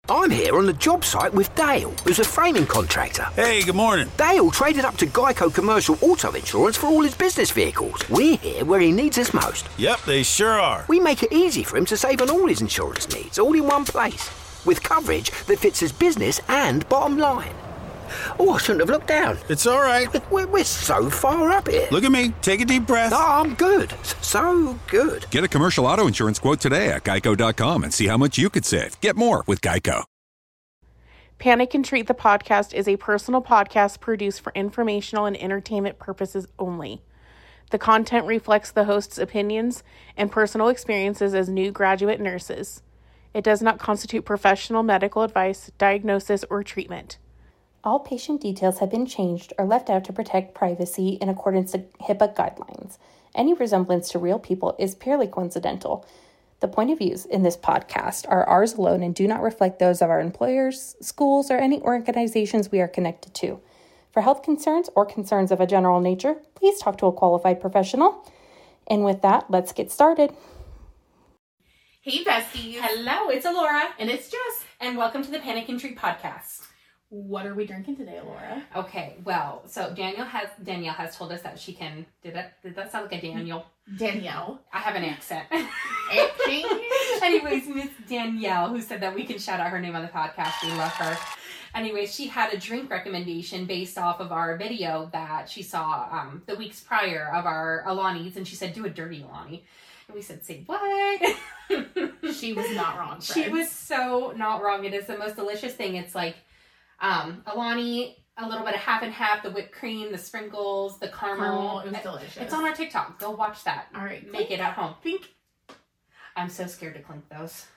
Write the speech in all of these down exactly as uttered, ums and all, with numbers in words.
I'm here on the job site with Dale, who's a framing contractor. Hey, good morning. Dale traded up to Geico Commercial Auto Insurance for all his business vehicles. We're here where he needs us most. Yep, they sure are. We make it easy for him to save on all his insurance needs, all in one place, with coverage that fits his business and bottom line. Oh, I shouldn't have looked down. It's all right. We're, we're so far up here. Look at me. Take a deep breath. Oh, I'm good. So good. Get a commercial auto insurance quote today at geico dot com and see how much you could save. Get more with Geico. Panic and Treat the podcast is a personal podcast produced for informational and entertainment purposes only. The content reflects the host's opinions and personal experiences as new graduate nurses. It does not constitute professional medical advice, diagnosis, or treatment. All patient details have been changed or left out to protect privacy in accordance with HIPAA guidelines. Any resemblance to real people is purely coincidental. The point of views in this podcast are ours alone and do not reflect those of our employers, schools, or any organizations we are connected to. For health concerns or concerns of a general nature, please talk to a qualified professional. And with that, let's get started. Hey, besties. Hello, it's Alora. And it's Jess. And welcome to the Panic and Treat podcast. What are we drinking today, Laura? Okay, well, so Danielle has Danielle has told us that she can. Did that? Did that sound like a Daniel? Danielle. I have an accent. Accent. Anyways, Miss Danielle, who said that we can shout out her name on the podcast. We love her. Anyways, she had a drink recommendation based off of our video that she saw um, the weeks prior of our Alani's, and she said, "Do a dirty Alani." And we said, "Say what?" She was not wrong. Friends. She was so not wrong. It is the most delicious thing. It's like. Um, Alani, a little bit of half and half, the whipped cream, the sprinkles, the caramel. caramel. It was delicious. It's on our TikTok. Go watch that. All right. Make it at home. Think. I'm so scared to clink those.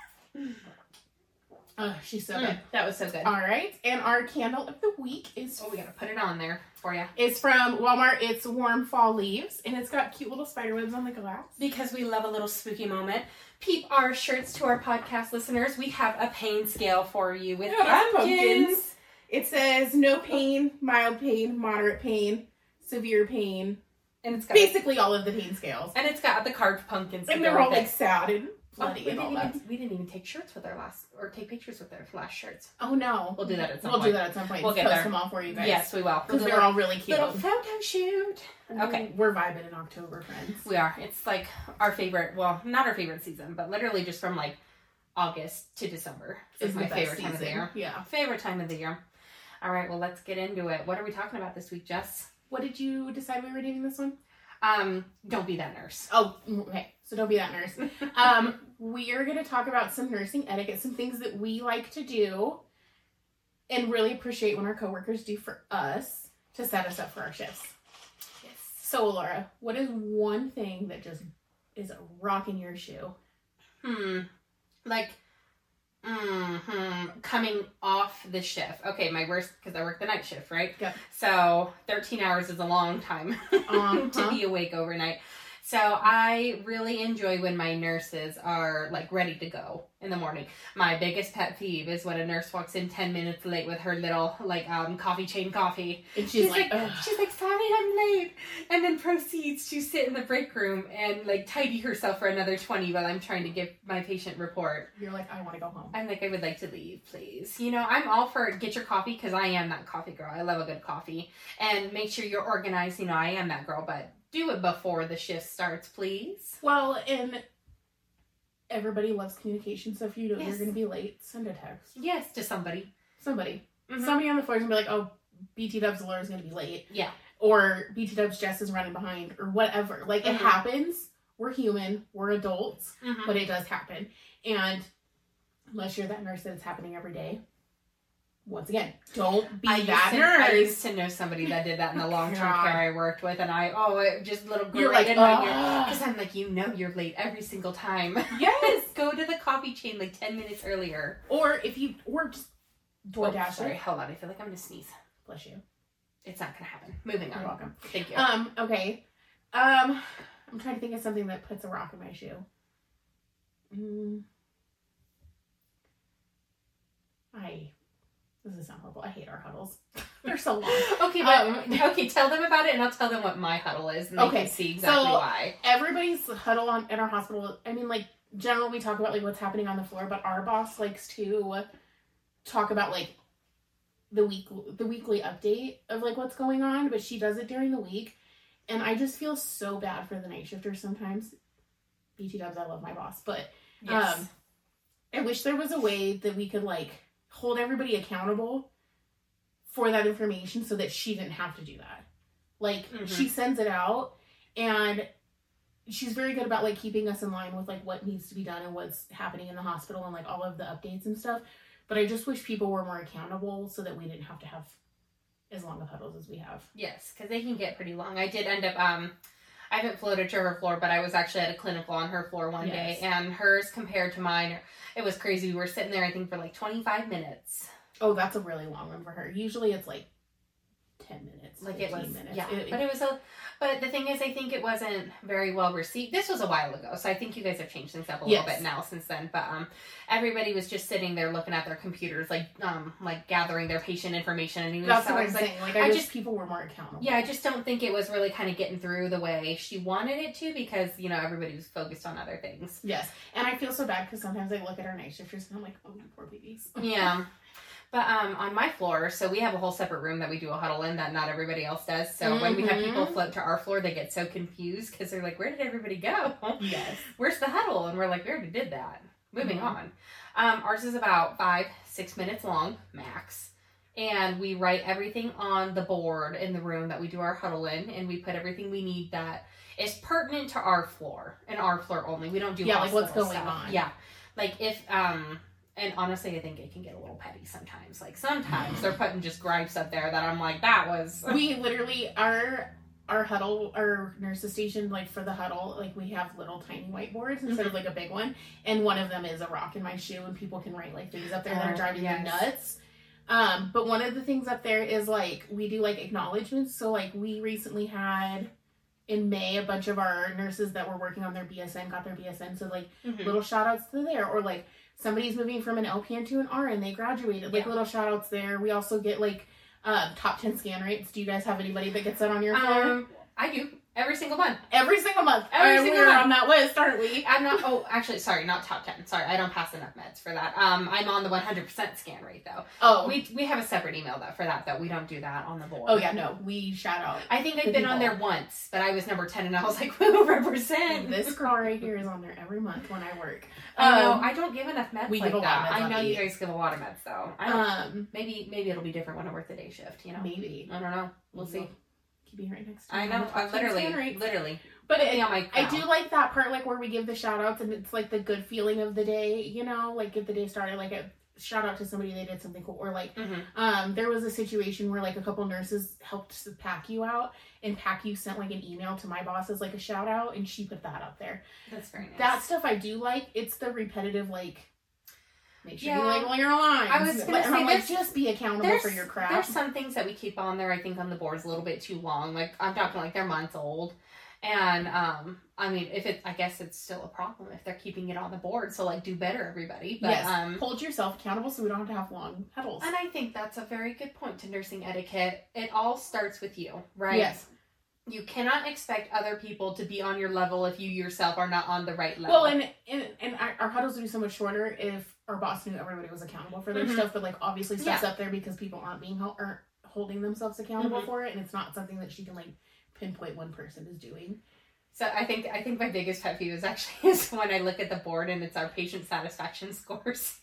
Oh, she's so mm, good. That was so good. All right. And our candle of the week is... Oh, we got to put it on there for you. It's from Walmart. It's Warm Fall Leaves. And it's got cute little spider webs on the glass. Because we love a little spooky moment. Peep our shirts to our podcast listeners. We have a pain scale for you with Yeah, pumpkins. pumpkins. It says no pain, mild pain, moderate pain, severe pain. And it's got basically all of the pain scales. And it's got the carved pumpkins. And they're all like sad and bloody oh, and all we that. even, we didn't even take shirts with our last, or take pictures with our last shirts. Oh no. We'll do that at some we'll point. We'll do that at some point. We'll get Post there. them all for you guys. Yes, we will. Because we'll they're all really cute. Little photo shoot. Okay. We're vibing in October, friends. We are. It's like our favorite, well, not our favorite season, but literally just from like August to December. It's Is my the best favorite time of the season. year. Yeah. Favorite time of the year. All right, well, let's get into it. What are we talking about this week, Jess? What did you decide we were naming this one? Um, don't be that nurse. Oh, okay. So don't be that nurse. um, we are going to talk about some nursing etiquette, some things that we like to do and really appreciate when our coworkers do for us to set us up for our shifts. Yes. So, Laura, what is one thing that just is rocking your shoe? Hmm. Like, mm-hmm. Coming off the shift. Okay, my worst, because I work the night shift, right? Yep. So thirteen hours is a long time Uh-huh. to be awake overnight. So I really enjoy when my nurses are like ready to go in the morning. My biggest pet peeve is when a nurse walks in ten minutes late with her little like um coffee chain coffee. And she's, She's like, like, Ugh. she's like, sorry, I'm late, and then proceeds to sit in the break room and like tidy herself for another twenty while I'm trying to give my patient report. You're like, I want to go home. I'm like, I would like to leave, please. You know, I'm all for get your coffee because I am that coffee girl. I love a good coffee, and make sure you're organized. You know, I am that girl, but do it before the shift starts, please. Well, and everybody loves communication, so if you know Yes. you're going to be late, send a text. Yes, to somebody. Somebody. Mhm. Somebody on the floor is going to be like, oh, B T Dubs Laura's going to be late. Yeah. Or B T Dubs Jess is running behind, or whatever. Like, Mhm. it happens. We're human. We're adults. Mhm. But it does happen. And unless you're that nurse that it's happening every day, once again, don't be I used that to, nurse. I used to know somebody that did that in the long-term God. care I worked with, and I, oh, it just little You're right like, in my ear. "Ugh." Because I'm like, you know you're late every single time. Yes. Go to the coffee chain like ten minutes earlier. Or if you, or just Oh, DoorDash sorry, it. hold on. I feel like I'm going to sneeze. Bless you. It's not going to happen. Moving on. You're welcome. Thank you. Um, okay. Um, I'm trying to think of something that puts a rock in my shoe. Mm. I, this is sound horrible. I hate our huddles. They're so long. Okay, but, Um, okay, tell them about it, and I'll tell them what my huddle is, and they Okay, can see exactly so- why. Everybody's huddle on in our hospital. I mean, like, generally we talk about like what's happening on the floor, but our boss likes to talk about like the week the weekly update of like what's going on, but she does it during the week, and I just feel so bad for the night shifters sometimes. B T Dubs, I love my boss, but Yes. um I wish there was a way that we could like hold everybody accountable for that information so that she didn't have to do that. Like Mhm. she sends it out, and she's very good about like keeping us in line with like what needs to be done and what's happening in the hospital and like all of the updates and stuff. But I just wish people were more accountable so that we didn't have to have as long of huddles as we have. Yes, because they can get pretty long. I did end up, um, I haven't floated to her floor, but I was actually at a clinical on her floor one Yes. day, and hers compared to mine, it was crazy. We were sitting there, I think, for like twenty-five minutes. Oh, that's a really long one for her. Usually it's like ten minutes, Like it was, minutes. yeah. It- but it was a, but the thing is, I think it wasn't very well received. This was a while ago, so I think you guys have changed things up a Yes. little bit now since then. But um, everybody was just sitting there looking at their computers, like um, like gathering their patient information. And he was, That's so what I I'm was like, saying. Like, I, I wish just- people were more accountable. yeah, I just don't think it was really kind of getting through the way she wanted it to, because, you know, everybody was focused on other things. Yes. And I feel so bad because sometimes I look at our night shifters and I'm like, oh, you poor babies. Yeah. But um, on my floor, so we have a whole separate room that we do a huddle in that not everybody else does. So when we have Mhm. people float to our floor, they get so confused because they're like, where did everybody go? Yes. Where's the huddle? And we're like, we already did that. Moving Mhm. on. Um, ours is about five, six minutes long, max. And we write everything on the board in the room that we do our huddle in. And we put everything we need that is pertinent to our floor and our floor only. We don't do Yeah, like what's hospital going stuff. on. Yeah. Like if, um, and honestly, I think it can get a little petty sometimes. Like sometimes they're putting just gripes up there that I'm like, that was. We literally, our our huddle, our nurses station, like for the huddle, like we have little tiny whiteboards instead of like a big one. And one of them is a rock in my shoe, and people can write like things up there that Oh, are driving yes. them nuts. Um, but one of the things up there is like we do like acknowledgements. So like we recently had in May a bunch of our nurses that were working on their B S N got their B S N. So like Mhm. little shout outs to there, or like somebody's moving from an L P N to an R N, they graduated, like Yeah. little shout outs there. We also get like uh, top ten scan rates. Do you guys have anybody that gets that on your floor? Um, I do. Every single one. Every single month. Every Uh, single we're month. on that list, aren't we? I'm not, oh, actually, sorry, not top ten. Sorry, I don't pass enough meds for that. Um, I'm on the one hundred percent scan rate, though. Oh, We we have a separate email that for that, though. We don't do that on the board. oh yeah, no, we shout out. I think I've The been on people. there once, but I was number ten, and I was like, woo, represent. This girl right here is on there every month when I work. I know, Um, I don't give enough meds we like give a lot that. of meds I on know you E. guys give a lot of meds, though. I don't, Um, maybe maybe it'll be different when I work the day shift, you know? maybe. I don't know. We'll see. Keep me right next to I me. know, Top I ten literally, scan rates. literally. But Put me it, on my I crown. do like that part, like where we give the shout outs and it's like the good feeling of the day, you know, like if the day started, like a shout out to somebody, they did something cool. Or like, Mhm. um, there was a situation where like a couple nurses helped P A C U out, and P A C U sent like an email to my boss as like a shout out, and she put that up there. That's very nice. That stuff I do like. It's the repetitive, like, make sure Yeah. you label your lines. I was gonna and say, I'm like, there's- just be accountable for your crap. There's some things that we keep on there, I think, on the boards a little bit too long. Like, I'm talking like they're months old. And, um, I mean, if it, I guess it's still a problem if they're keeping it on the board. So, like, do better, everybody. But, yes, um, hold yourself accountable so we don't have to have long huddles. and I think that's a very good point to nursing etiquette. It all starts with you, right? Yes. You cannot expect other people to be on your level if you yourself are not on the right level. Well, and, and and our our huddles would be so much shorter if our boss knew everybody was accountable for their Mhm. stuff, but like obviously stuff's Yeah. up there because people aren't being held or holding themselves accountable Mhm. for it, and it's not something that she can like pinpoint one person is doing. So I think I think my biggest pet peeve is actually is when I look at the board and it's our patient satisfaction scores.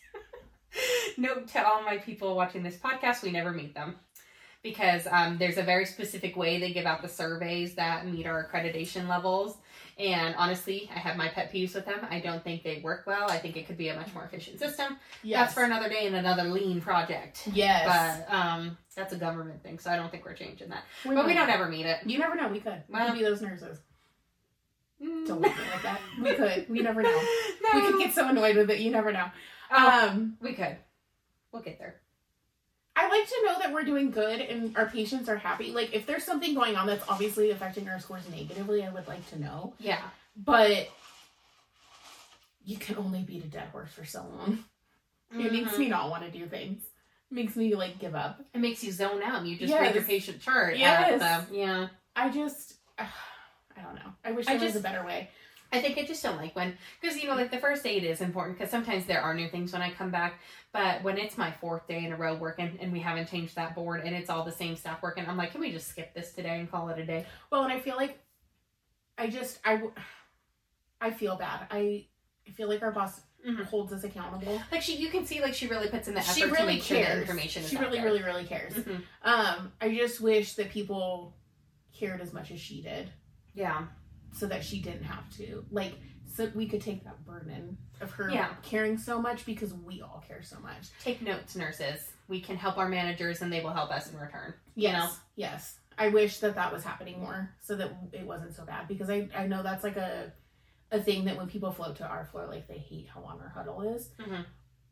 Note to all my people watching this podcast, we never meet them. Because um, there's a very specific way they give out the surveys that meet our accreditation levels. And honestly, I have my pet peeves with them. I don't think they work well. I think it could be a much more efficient system. That's for another day and another lean project. Yes. But um, that's a government thing, so I don't think we're changing that. We but we might. don't ever meet it. You never know. We could. We Well- could be those nurses. Mm. Don't look at me like that. We could. We never know. No. We could get so annoyed with it. You never know. Oh, Um, we could. We'll get there. I like to know that we're doing good and our patients are happy. Like, if there's something going on that's obviously affecting our scores negatively, I would like to know. Yeah. But you can only beat a dead horse for so long. It makes Mhm. me not want to do things. It makes me, like, give up. It makes you zone out and you just Yes. read your patient chart. Yes. At the, yeah. I just, uh, I don't know. I wish I there was just- a better way. I think I just don't like when, because, you know, like the first aid is important because sometimes there are new things when I come back. But when it's my fourth day in a row working and we haven't changed that board and it's all the same staff working, I'm like, can we just skip this today and call it a day? Well, and I feel like I just, I, I feel bad. I, I feel like our boss mm-hmm. holds us accountable. Like she, you can see like she really puts in the effort she really to make cares. sure the information is She out really, there. really, really cares. Mm-hmm. Um, I just wish that people cared as much as she did. Yeah. So that she didn't have to. Like, so we could take that burden of her yeah. caring so much because we all care so much. Take notes, nurses. We can help our managers and they will help us in return. Yes. You know? Yes. I wish that that was happening more so that it wasn't so bad because I, I know that's like a a thing that when people float to our floor, like they hate how long our huddle is. Mm-hmm.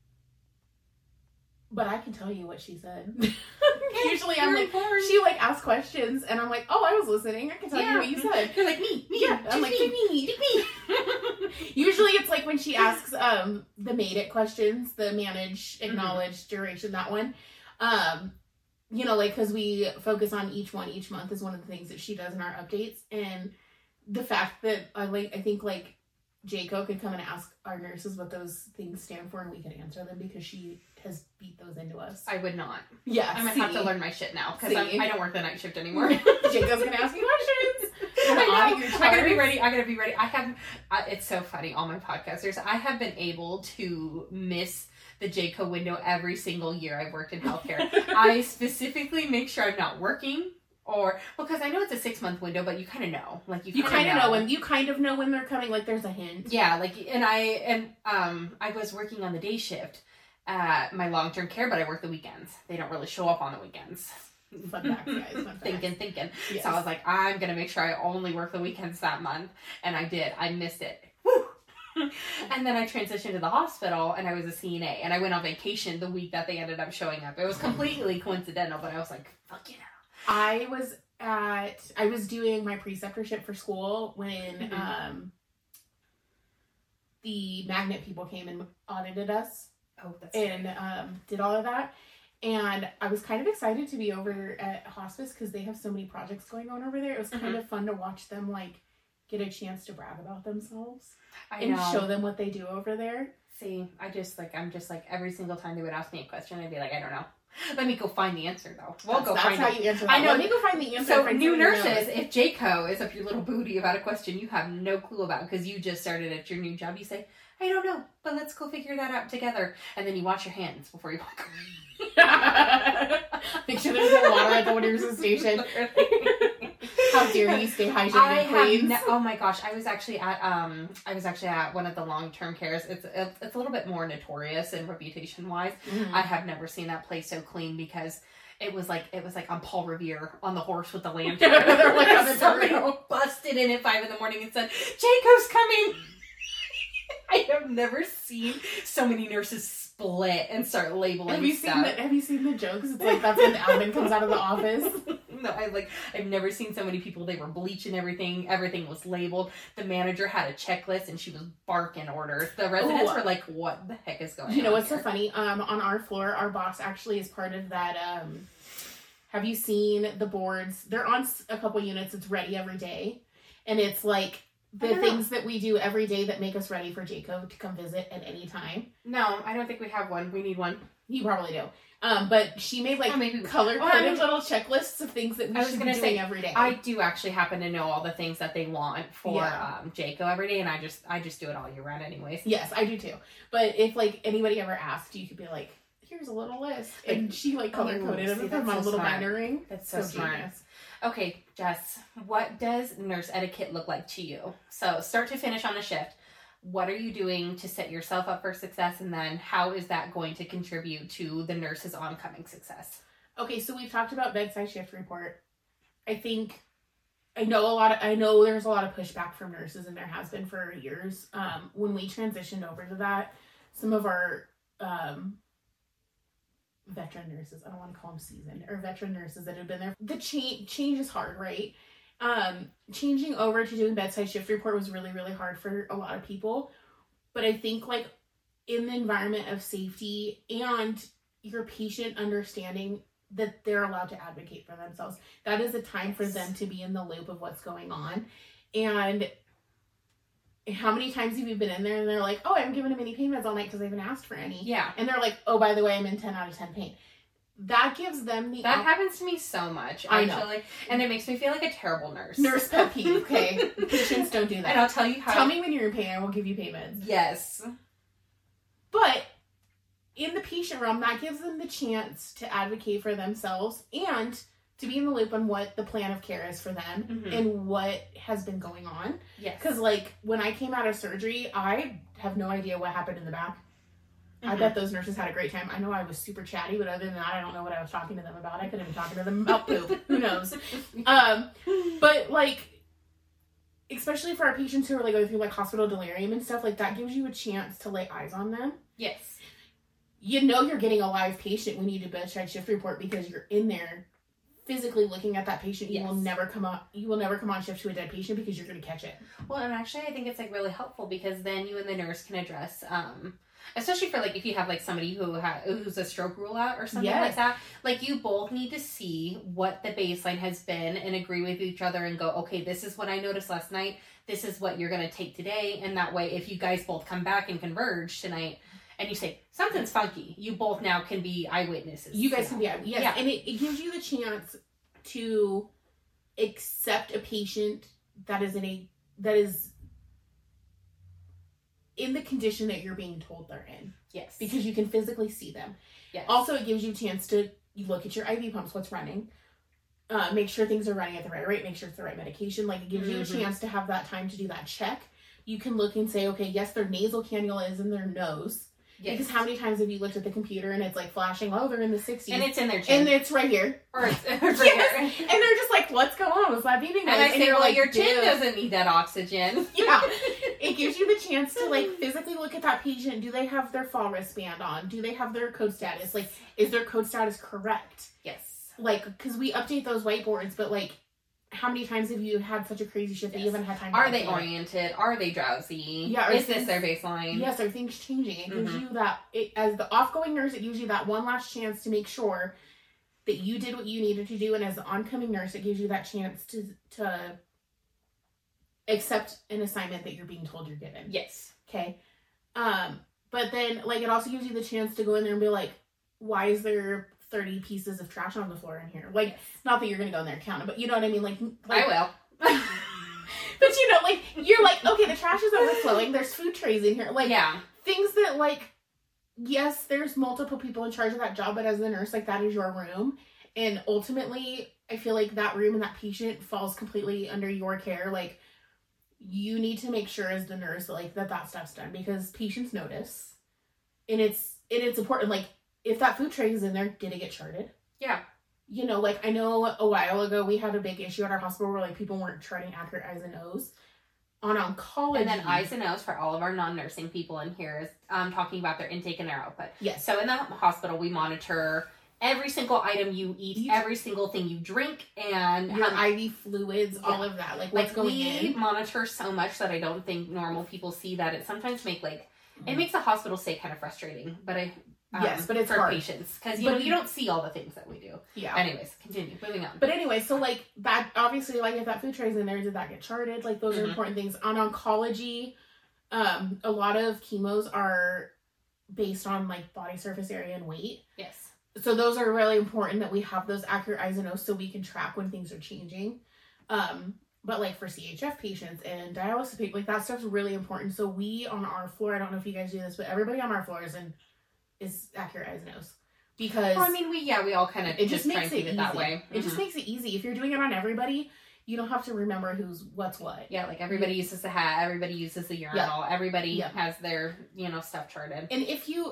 But I can tell you what she said. Usually I'm like, important. she like asks questions and I'm like, oh, I was listening. I can tell yeah. you what you said. You're like, me, me. Yeah. I'm like, me, me, me. Usually it's like when she asks um the made it questions, the manage, acknowledge, mm-hmm. duration, that one. Um, you know, like, because we focus on each one each month is one of the things that she does in our updates. And the fact that I like, I think like Jayco could come and ask our nurses what those things stand for and we can answer them because she has beat those into us. I would not. Yeah. I'm going to have to learn my shit now because I don't work the night shift anymore. Jayco's going to ask me questions. I know. I gotta be ready. I gotta be ready. I have, uh, it's so funny, all my podcasters, I have been able to miss the Jayco window every single year I've worked in healthcare. I specifically make sure I'm not working. Or because I know it's a six month window, but you kind of know, like you, you kind of know. know when you kind of know when they're coming. Like there's a hint. Yeah, like and I and um I was working on the day shift at my long term care, but I work the weekends. They don't really show up on the weekends. Fun facts, guys. Fun facts. thinking, thinking. Yes. So I was like, I'm gonna make sure I only work the weekends that month, and I did. I missed it. Woo! And then I transitioned to the hospital, and I was a C N A, and I went on vacation the week that they ended up showing up. It was completely coincidental, but I was like, fuck yeah. I was at, I was doing my preceptorship for school when mm-hmm. um, the magnet people came and audited us. Oh, that's And great. um, did all of that. And I was kind of excited to be over at hospice because they have so many projects going on over there. It was kind mm-hmm. of fun to watch them like get a chance to brag about themselves I and know. show them what they do over there. See, I just like, I'm just like, every single time they would ask me a question, I'd be like, I don't know. Let me go find the answer, though. We'll that's, go that's find how it. you answer that. I know. Let me go find the answer. So, new nurses, if Jayco is up your little booty about a question you have no clue about because you just started at your new job, you say, I don't know, but let's go figure that out together. And then you wash your hands before you walk. Make sure there's no water at the nurse's station. How dare you stay hygienic, I please? have ne- oh my gosh, I was actually at um I was actually at one of the long-term cares. It's it's, it's a little bit more notorious and reputation-wise. Mm-hmm. I have never seen that place so clean because it was like it was like on Paul Revere on the horse with the lantern. They're like on the Somebody busted in at five in the morning and said, Jayco's coming. I have never seen so many nurses split and start labeling have you stuff. Seen the, have you seen the jokes? It's like that's when the admin comes out of the office. No, I like I've never seen so many people. They were bleaching everything. Everything was labeled. The manager had a checklist and she was barking orders. The residents Ooh. were like, "What the heck is going on?" You know what's here? so funny? Um, on our floor, our boss actually is part of that. Um, have you seen the boards? They're on a couple units. It's ready every day, and it's like the things know. that we do every day that make us ready for Jayco to come visit at any time. No, I don't think we have one. We need one. You probably do. Um, but she made like oh, maybe color-coded oh, I mean, little checklists of things that we I should be doing say, every day. I do actually happen to know all the things that they want for yeah. um, Jayco every day, and I just I just do it all year round anyways. Yes, I do too. But if like anybody ever asked, you could be like, here's a little list. And like, she like color-coded them from my so little binder ring. That's so, so smart. Genius. Okay, Jess, what does nurse etiquette look like to you? So start to finish on a shift. What are you doing to set yourself up for success? And then how is that going to contribute to the nurse's oncoming success? Okay, so we've talked about bedside shift report. I think, I know a lot of, I know there's a lot of pushback from nurses and there has been for years. Um, when we transitioned over to that, some of our um, veteran nurses, I don't want to call them seasoned, or veteran nurses that have been there, the change, change is hard, right? Um, changing over to doing bedside shift report was really, really hard for a lot of people. But I think like in the environment of safety and your patient understanding that they're allowed to advocate for themselves, that is a time for them to be in the loop of what's going on. And how many times have you been in there and they're like, oh, I haven't given him any pain meds all night because I haven't asked for any. Yeah. And they're like, oh, by the way, I'm in ten out of ten pain. That gives them the... That op- happens to me so much, I actually. know. And it makes me feel like a terrible nurse. Nurse pet peeve, okay? Patients don't do that. And I'll tell you how... Tell me when you're in pain, I will give you pain meds. Yes. But in the patient realm, that gives them the chance to advocate for themselves and to be in the loop on what the plan of care is for them Mm-hmm. and what has been going on. Yes. Because, like, when I came out of surgery, I have no idea what happened in the back. Mm-hmm. I bet those nurses had a great time. I know I was super chatty, but other than that, I don't know what I was talking to them about. I could have been talking to them about poop. Who knows? Um, but, like, especially for our patients who are, like, going through, like, hospital delirium and stuff, like, that gives you a chance to lay eyes on them. Yes. You know you're getting a live patient when you do bedside shift report because you're in there physically looking at that patient. Yes. You will never come on you will never come on shift to a dead patient because you're going to catch it. Well, and actually I think it's like really helpful because then you and the nurse can address, um, especially for like if you have like somebody who ha- who's a stroke rule out or something Yes. like that, like you both need to see what the baseline has been and agree with each other and go, okay, this is what I noticed last night. This is what you're going to take today. And that way, if you guys both come back and converge tonight and you say, something's funky, you both now can be eyewitnesses. You guys to can be that. yes, Yeah. and it, it gives you the chance to accept a patient that is in a that is in the condition that you're being told they're in. Yes. Because you can physically see them. Yes. Also, it gives you a chance to look at your I V pumps, what's running, uh, make sure things are running at the right rate, make sure it's the right medication. Like, it gives Mm-hmm. you a chance to have that time to do that check. You can look and say, okay, yes, their nasal cannula is in their nose. Yes. Because how many times have you looked at the computer and it's like flashing, oh, they're in the sixties. And it's in their chin. And it's right here. Or it's, it's right Yes. here. And they're just like, what's going on? What's that beeping noise? And I say, you're well, like, your chin "Dude." doesn't need that oxygen. Yeah. It gives you the chance to, like, physically look at that patient. Do they have their fall wristband on? Do they have their code status? Like, is their code status correct? Yes. Like, because we update those whiteboards, but, like, how many times have you had such a crazy shift that you Yes. haven't had time to Are they update it? oriented? Are they drowsy? Yeah, are Is this things- their baseline? Yes, are things changing? It gives Mhm. you that, it, as the off-going nurse, it gives you that one last chance to make sure that you did what you needed to do, and as the oncoming nurse, it gives you that chance to to accept an assignment that you're being told you're given. Yes. Okay. Um, but then, like, it also gives you the chance to go in there and be like, why is there thirty pieces of trash on the floor in here? Like, not that you're going to go in there and count it, but you know what I mean? Like, like I will. But, you know, like, you're like, okay, the trash is overflowing. There's food trays in here. Like, Yeah. things that, like, yes, there's multiple people in charge of that job, but as the nurse, like, that is your room. And ultimately, I feel like that room and that patient falls completely under your care. Like, you need to make sure as the nurse, like, that that stuff's done because patients notice. And it's, and it's important. Like, if that food tray is in there, did it get charted? Yeah. You know, like, I know a while ago we had a big issue at our hospital where, like, people weren't charting accurate I's and O's. On oncology. And then I's and O's for all of our non-nursing people in here is um, talking about their intake and their output. Yes. So in the hospital, we monitor every single item you eat, Eat. every single thing you drink, and Your how, I V fluids, all of that. Like, what's like going we in. monitor so much that I don't think normal people see that. It sometimes make like it makes the hospital stay kind of frustrating. But I um, Yes, but it's for hard. patients because you But- know you don't see all the things that we do. Yeah. Anyways, continue. Moving on. But anyway, so, like, that, obviously, like, if that food tray's in there, did that get charted? Like, those are Mhm. important things. On oncology, um, a lot of chemos are based on, like, body surface area and weight. yes. So those are really important that we have those accurate I's and O's so we can track when things are changing. Um, but, like, for C H F patients and dialysis patients, like, that stuff's really important. So we, on our floor, I don't know if you guys do this, but everybody on our floor is in, is accurate I's and O's. Because Well, I mean, we yeah, we all kind of it just just try makes and it keep easy. it that way. It just Mhm. makes it easy. If you're doing it on everybody, you don't have to remember who's what's what. Yeah, like everybody uses the hat, everybody uses the urinal, everybody Yeah. has their, you know, stuff charted. And if you,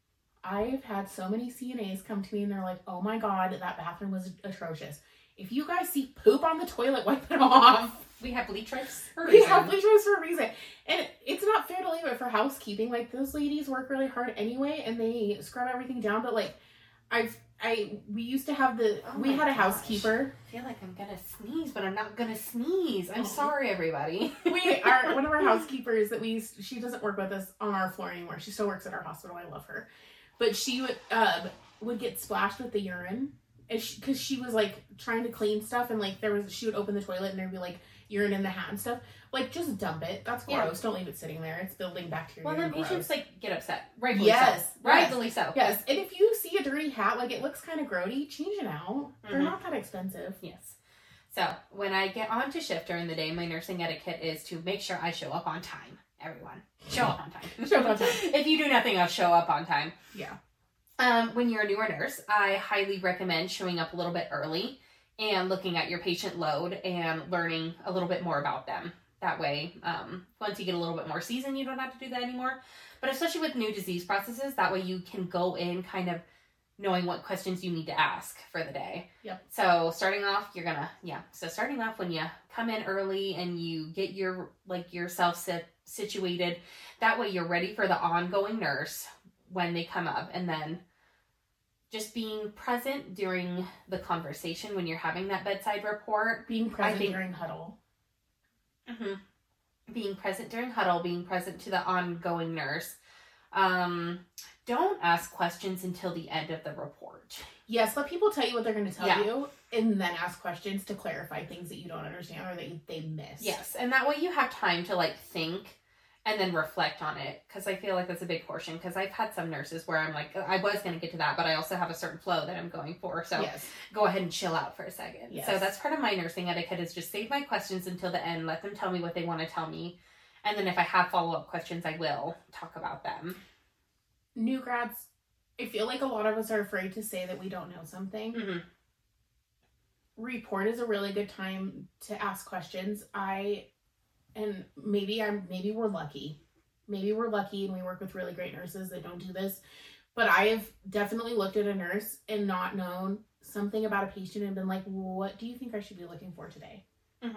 I've had so many C N As come to me and they're like, oh my God, that bathroom was atrocious. If you guys see poop on the toilet, wipe it off. We have bleach wipes for a We reason. have bleach wipes for a reason. And it's not fair to leave it for housekeeping. Like, those ladies work really hard anyway and they scrub everything down. But, like, I've, I, we used to have the, Oh we my had a gosh. housekeeper. I feel like I'm gonna sneeze, but I'm not gonna sneeze. I'm Oh. sorry, everybody. We are one of our housekeepers that we used, she doesn't work with us on our floor anymore. She still works at our hospital. I love her, but she would um would get splashed with the urine, and because she, she was like trying to clean stuff, and like there was she would open the toilet and there'd be like urine in the hat and stuff, like, just dump it. That's Yeah. gross. Don't leave it sitting there. It's building bacteria. Well, then and patients, gross. like, get upset. Rightfully Yes, so. yes. Rightfully so. Yes, and if you see a dirty hat, like, it looks kind of grody, change it out. They're Mhm. not that expensive. Yes. So, when I get on to shift during the day, my nursing etiquette is to make sure I show up on time. Everyone. Show up on time. Show up on time. If you do nothing else, show up on time. Yeah. Um, when you're a newer nurse, I highly recommend showing up a little bit early and looking at your patient load and learning a little bit more about them. That way, um, once you get a little bit more seasoned, you don't have to do that anymore. But especially with new disease processes, that way you can go in kind of knowing what questions you need to ask for the day. Yep. So starting off, you're gonna, yeah. So starting off, when you come in early and you get your, like, yourself sit, situated, that way you're ready for the ongoing nurse when they come up. And then just being present during the conversation when you're having that bedside report. Being present think- during huddle. Mm-hmm. Being present during huddle, being present to the ongoing nurse. Um, don't ask questions until the end of the report. Yes, let people tell you what they're going to tell Yeah. you, and then ask questions to clarify things that you don't understand or that you, they miss. Yes, and that way you have time to, like, think and then reflect on it, because I feel like that's a big portion, because I've had some nurses where I'm like, I was going to get to that, but I also have a certain flow that I'm going for, so Yes. go ahead and chill out for a second. Yes. So that's part of my nursing etiquette, is just save my questions until the end, let them tell me what they want to tell me, and then if I have follow-up questions, I will talk about them. New grads, I feel like a lot of us are afraid to say that we don't know something. Mm-hmm. Report is a really good time to ask questions. I, and maybe I'm, maybe we're lucky. Maybe we're lucky and we work with really great nurses that don't do this. But I have definitely looked at a nurse and not known something about a patient and been like, what do you think I should be looking for today? Mm-hmm.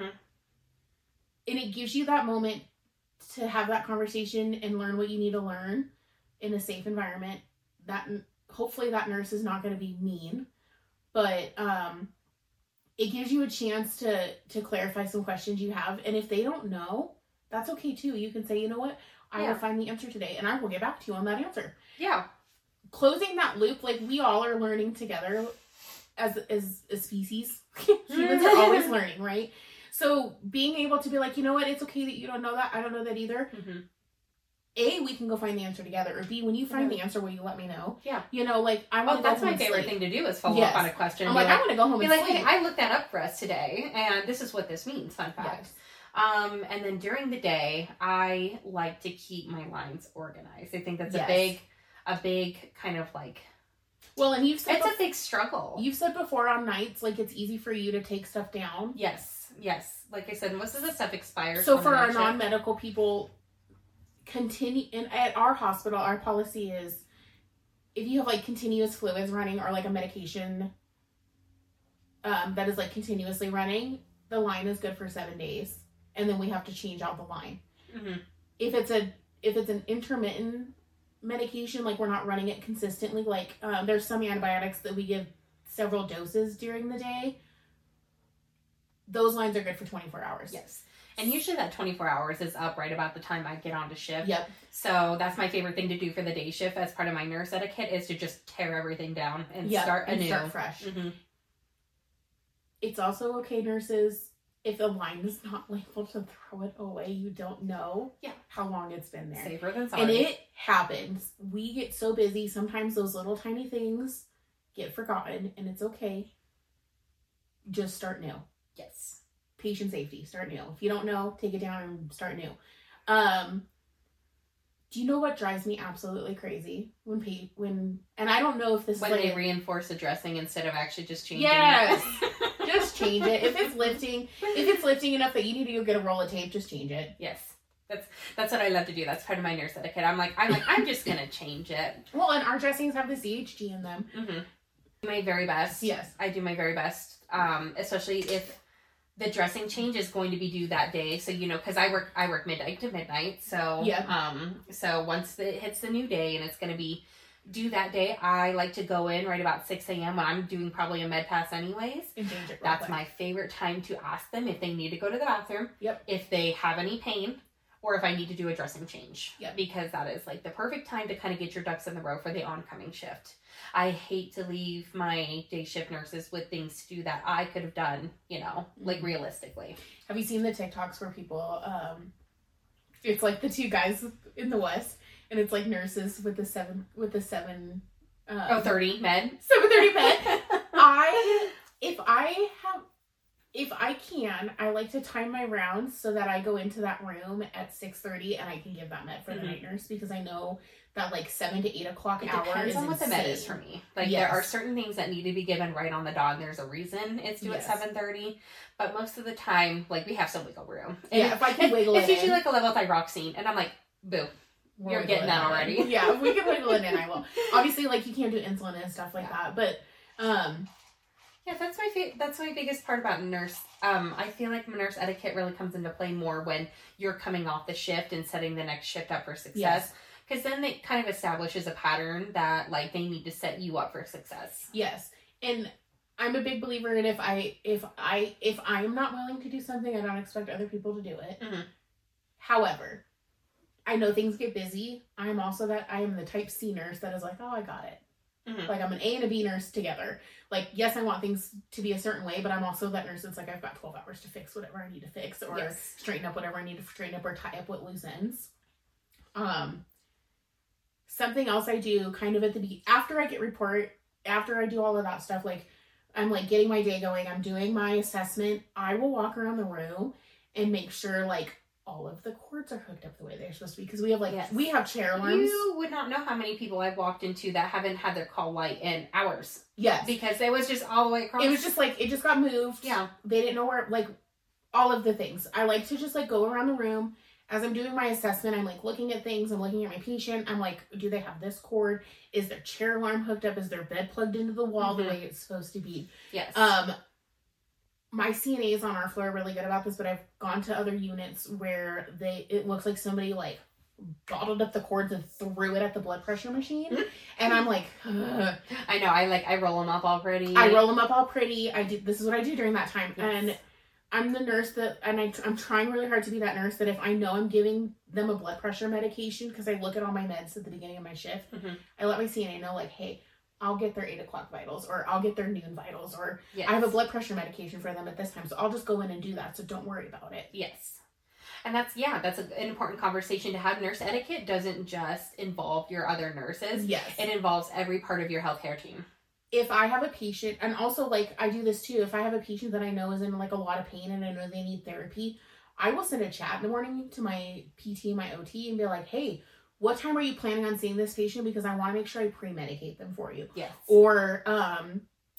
And it gives you that moment to have that conversation and learn what you need to learn in a safe environment. That hopefully that nurse is not going to be mean, but um, it gives you a chance to to clarify some questions you have. And if they don't know, that's okay too. You can say, you know what, I Yeah. will find the answer today, and I will get back to you on that answer. Yeah. Closing that loop, like, we all are learning together as as a species. Humans are always learning, right? So being able to be like, you know what, it's okay that you don't know that. I don't know that either. Mm-hmm. A, we can go find the answer together. Or B, when you find Mhm. the answer, will you let me know? Yeah. You know, like, I Oh, want to go that's home my and favorite sleep. thing to do, is follow Yes. up on a question. I'm Be like, I want to go home Be and like, sleep. hey, I looked that up for us today, and this is what this means. Fun fact. Yes. Um, and then during the day, I like to keep my lines organized. I think that's Yes. a big, a big kind of like, Well, and you've said it's a bef- big struggle. you've said before on nights, like, it's easy for you to take stuff down. Yes, yes. Like I said, most of the stuff expires. So on for the our night shift. non-medical people, continue, and at our hospital, our policy is, if you have, like, continuous fluids running or, like, a medication um, that is, like, continuously running, the line is good for seven days. And then we have to change out the line. Mhm. If it's a if it's an intermittent medication, like, we're not running it consistently, like, um, there's some antibiotics that we give several doses during the day. Those lines are good for twenty-four hours. Yes. And usually that twenty-four hours is up right about the time I get on to shift. Yep. So that's my favorite thing to do for the day shift as part of my nurse etiquette, is to just tear everything down and Yep. start and anew. start fresh. Mhm. It's also okay, nurses, if the line is not labeled, to throw it away. You don't know Yeah. how long it's been there. Safer than sorry. And it happens. We get so busy. Sometimes those little tiny things get forgotten, and it's okay. Just start new. Yes. Patient safety, start new. If you don't know, take it down and start new. Um, do you know what drives me absolutely crazy? When pa- when and I don't know if this When is like they a- reinforce the dressing instead of actually just changing Yes. it. just change it. If it's lifting, if it's lifting enough that you need to go get a roll of tape, just change it. Yes. That's that's what I love to do. That's part of my nurse etiquette. I'm like, I'm like, I'm just gonna change it. Well, and our dressings have the C H G in them. Mm-hmm. Do my very best. Yes. I do my very best. Um, especially if the dressing change is going to be due that day. So, you know, because I work I work midnight to midnight. So Yeah. um so once it hits the new day and it's gonna be due that day, I like to go in right about six a.m. when I'm doing probably a med pass anyways. And change it real That's quick. my favorite time to ask them if they need to go to the bathroom. Yep. If they have any pain, or if I need to do a dressing change. Yep. Because that is like the perfect time to kind of get your ducks in the row for the oncoming shift. I hate to leave my day shift nurses with things to do that I could have done, you know, like Mm-hmm. realistically. Have you seen the TikToks where people, um, it's like the two guys in the West, and it's like nurses with the seven, with the seven, um, Oh, thirty med. seven thirty med. I, if I have, if I can, I like to time my rounds so that I go into that room at six thirty and I can give that med for the Mhm. night nurse, because I know that like seven to eight o'clock It hour depends is on what the med is insane. for me. Like Yes. there are certain things that need to be given right on the dot. There's a reason it's due Yes. at seven thirty, but most of the time, like we have some wiggle room. Yeah, if I can wiggle it's it usually in. like a levothyroxine, and I'm like, boo. We're You're getting wiggling that it already. in. Yeah, if we can wiggle it in, I will. Obviously, like you can't do insulin and stuff like Yeah. that, but um, Yeah, that's my fa- that's my biggest part about nurse. Um, I feel like nurse etiquette really comes into play more when you're coming off the shift and setting the next shift up for success. Yes. Because then it kind of establishes a pattern that like they need to set you up for success. yes, and I'm a big believer in if I if I if I'm not willing to do something, I don't expect other people to do it. Mhm. However, I know things get busy. I'm also that I am the type C nurse that is like, oh, I got it. Mhm. Like I'm an A and a B nurse together. Like, yes, I want things to be a certain way, but I'm also that nurse that's like, I've got twelve hours to fix whatever I need to fix, or Yes. straighten up whatever I need to straighten up, or tie up what loose ends. Um, something else I do kind of at the be after I get report, after I do all of that stuff, like I'm like getting my day going, I'm doing my assessment, I will walk around the room and make sure like all of the cords are hooked up the way they're supposed to be, because we have like Yes. we have chair alarms. You would not know how many people I've walked into that haven't had their call light in hours Yes. because it was just all the way across. It was just like, it just got moved. Yeah. They didn't know where, like, all of the things. I like to just, like, go around the room. As I'm doing my assessment, I'm, like, looking at things. I'm looking at my patient. I'm like, do they have this cord? Is their chair alarm hooked up? Is their bed plugged into the wall Mhm. the way it's supposed to be? Yes. Um, my C N As on our floor are really good about this, but I've gone to other units where they, it looks like somebody, like, bottled up the cords and threw it at the blood pressure machine. And I'm like, ugh. I know. I like I roll them up all pretty. I roll them up all pretty. I do. This is what I do during that time. Yes. And I'm the nurse that, and I, I'm trying really hard to be that nurse that if I know I'm giving them a blood pressure medication, because I look at all my meds at the beginning of my shift, Mhm. I let my C N A know, like, hey, I'll get their eight o'clock vitals, or I'll get their noon vitals, or Yes. I have a blood pressure medication for them at this time, so I'll just go in and do that. So don't worry about it. Yes. And that's, yeah, that's a, an important conversation to have. Nurse etiquette doesn't just involve your other nurses. Yes. It involves every part of your healthcare team. If I have a patient, and also like I do this too, if I have a patient that I know is in like a lot of pain and I know they need therapy, I will send a chat in the morning to my P T and my O T and be like, hey, what time are you planning on seeing this patient? Because I want to make sure I pre-medicate them for you. Yes. Or, um,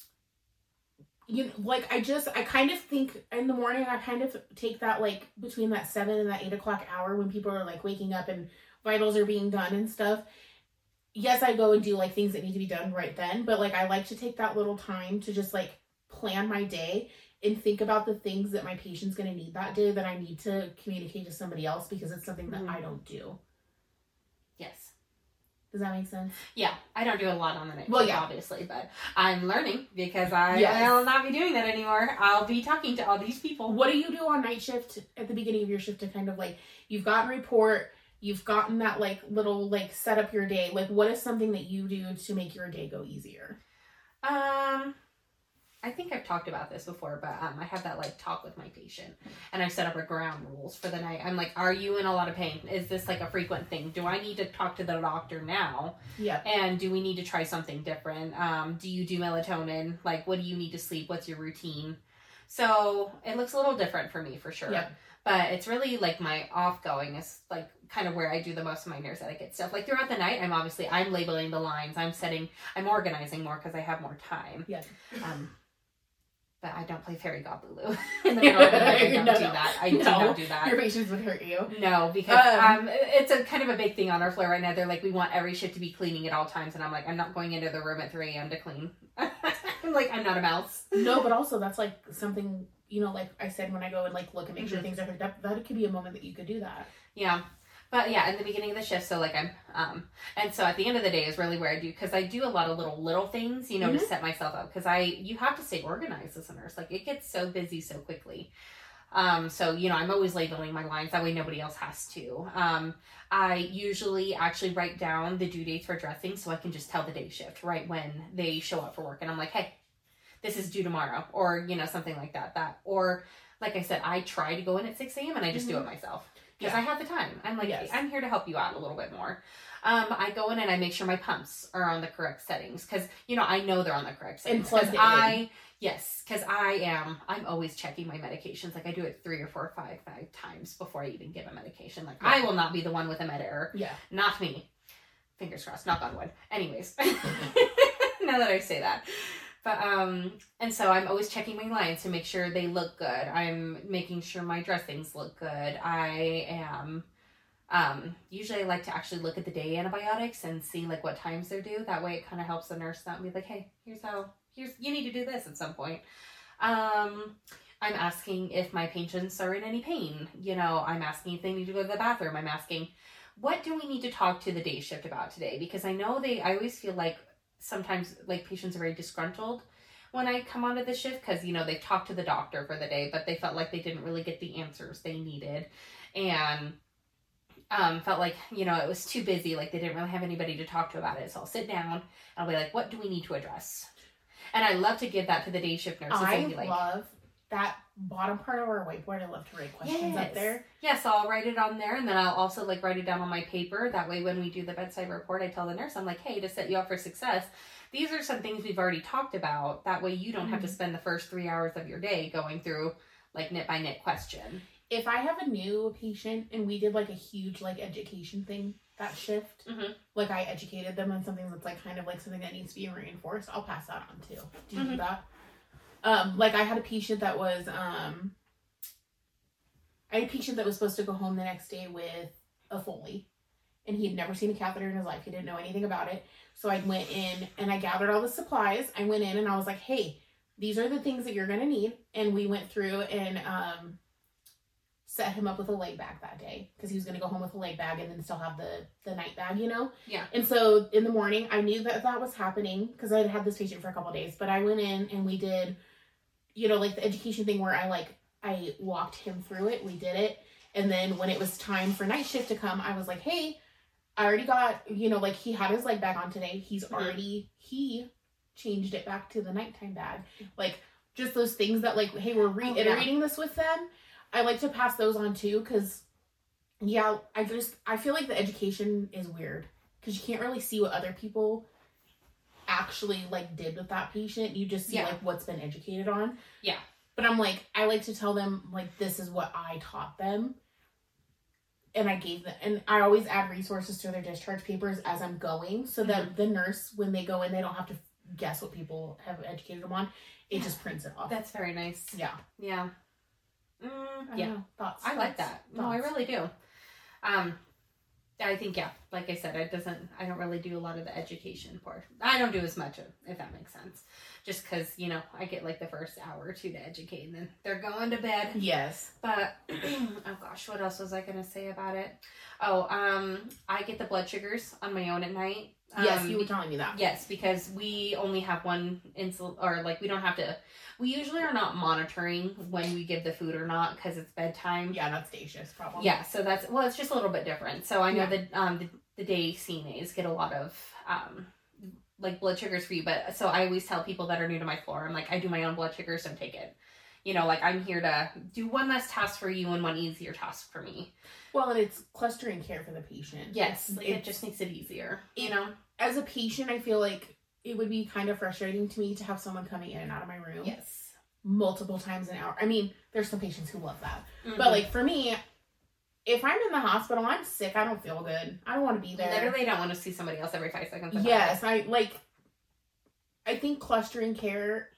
you know, like I just, I kind of think in the morning, I kind of take that like between that seven and that eight o'clock hour when people are like waking up and vitals are being done and stuff. Yes, I go and do like things that need to be done right then, but like I like to take that little time to just like plan my day and think about the things that my patient's going to need that day that I need to communicate to somebody else because it's something that Mhm. I don't do. Yes. Does that make sense? Yeah, I don't do a lot on the night Well, shift, yeah. obviously, but I'm learning because I Yes. will not be doing that anymore. I'll be talking to all these people. What do you do on night shift at the beginning of your shift to kind of like, you've gotten a report, you've gotten that like little like set up your day. Like what is something that you do to make your day go easier? Um, I think I've talked about this before, but um, I have that like talk with my patient, and I set up a ground rules for the night. I'm like, are you in a lot of pain? Is this like a frequent thing? Do I need to talk to the doctor now? Yeah. And do we need to try something different? Um, do you do melatonin? Like, what do you need to sleep? What's your routine? So it looks a little different for me for sure. Yeah. But it's really like my off going is like kind of where I do the most of my nurse etiquette stuff. Like throughout the night, I'm obviously, I'm labeling the lines. I'm setting, I'm organizing more because I have more time. Yeah. Um, but I don't play Fairy Godlulu in the middle of the night. I don't No, do no. that. I do No. not do that. Your patients would hurt you. No, because Um, um, it's a kind of a big thing on our floor right now. They're like, we want every shift to be cleaning at all times, and I'm like, I'm not going into the room at three a.m. to clean. I'm like, I'm not a mouse. No, but also that's like something, you know, like I said, when I go and like look and make sure Mhm. things are hooked up, that could be a moment that you could do that. Yeah. But yeah, in the beginning of the shift, so like I'm, um, and so at the end of the day is really where I do, because I do a lot of little, little things, you know, to Mhm. set myself up, because I, you have to stay organized as a nurse. Like it gets so busy so quickly. Um, so, you know, I'm always labeling my lines. That way nobody else has to. Um, I usually actually write down the due dates for dressing so I can just tell the day shift right when they show up for work. And I'm like, hey, this is due tomorrow, or, you know, something like that. That, or like I said, I try to go in at six a.m. and I just mm-hmm. do it myself because yeah. I have the time. I'm like, yes. I'm here to help you out a little bit more. Um, I go in and I make sure my pumps are on the correct settings because, you know, I know they're on the correct settings. Because I, yes, because I am, I'm always checking my medications. Like I do it three or four or five, five times before I even give a medication. Like yeah. I will not be the one with a med error. Yeah. Not me. Fingers crossed, knock on wood. Anyways, now that I say that. But, um, and so I'm always checking my lines to make sure they look good. I'm making sure my dressings look good. I am, um, usually I like to actually look at the day antibiotics and see like what times they're due. That way it kind of helps the nurse out and be like, hey, here's how, here's, you need to do this at some point. Um, I'm asking if my patients are in any pain. You know, I'm asking if they need to go to the bathroom. I'm asking, what do we need to talk to the day shift about today? Because I know they, I always feel like sometimes like patients are very disgruntled when I come onto the shift because, you know, they've talked to the doctor for the day, but they felt like they didn't really get the answers they needed and um, felt like, you know, it was too busy. Like they didn't really have anybody to talk to about it. So I'll sit down and I'll be like, what do we need to address? And I love to give that to the day shift nurses. I be like, love that bottom part of our whiteboard. I love to write questions yes. up there. Yeah, so I'll write it on there and then I'll also like write it down on my paper. That way when we do the bedside report, I tell the nurse, I'm like, hey, to set you up for success, these are some things we've already talked about. That way you don't mm-hmm. have to spend the first three hours of your day going through like knit by knit question. If I have a new patient and we did like a huge like education thing that shift, mm-hmm. like I educated them on something that's like kind of like something that needs to be reinforced, I'll pass that on too. Do you mm-hmm. do that? Um, like I had a patient that was, um, I had a patient that was supposed to go home the next day with a Foley and he had never seen a catheter in his life. He didn't know anything about it. So I went in and I gathered all the supplies. I went in and I was like, hey, these are the things that you're going to need. And we went through and, um, set him up with a leg bag that day because he was going to go home with a leg bag and then still have the, the night bag, you know? Yeah. And so in the morning, I knew that that was happening because I had had this patient for a couple of days, but I went in and we did, you know, like the education thing where I like, I walked him through it. We did it. And then when it was time for night shift to come, I was like, hey, I already got, you know, like he had his leg bag on today. He's mm-hmm. already, he changed it back to the nighttime bag. Like just those things that like, hey, we're reiterating oh, yeah. this with them. I like to pass those on too, because yeah, I just, I feel like the education is weird because you can't really see what other people actually like did with that patient. You just see yeah. like what's been educated on. Yeah. But I'm like, I like to tell them like, this is what I taught them. And I gave them, and I always add resources to their discharge papers as I'm going so that mm-hmm. the nurse, when they go in, they don't have to guess what people have educated them on. It yeah. just prints it off. That's very nice. Yeah. Yeah. Mm, I yeah. know. Thoughts. I like that. Thoughts. No, I really do. Um, I think, yeah, like I said, it doesn't, I don't really do a lot of the education part. I don't do as much, if that makes sense. Just because, you know, I get like the first hour or two to educate and then they're going to bed. Yes. But, oh gosh, what else was I going to say about it? Oh, um, I get the blood sugars on my own at night. Yes, um, you were telling me that. Yes, because we only have one insulin, or like we don't have to, we usually are not monitoring when we give the food or not because it's bedtime. Yeah, that's day shift problem. Yeah, so that's, well, it's just a little bit different. So I know yeah. that um, the, the day C N As get a lot of um, like blood sugars for you, but so I always tell people that are new to my floor, I'm like, I do my own blood sugars, don't take it. You know, like I'm here to do one less task for you and one easier task for me. Well, and it's clustering care for the patient. Yes, like it just makes it easier, you know? As a patient, I feel like it would be kind of frustrating to me to have someone coming in and out of my room. Yes. Multiple times an hour. I mean, there's some patients who love that. Mm-hmm. But like for me, if I'm in the hospital, I'm sick, I don't feel good. I don't want to be there. Literally don't want to see somebody else every five seconds. Yes, I like, I think clustering care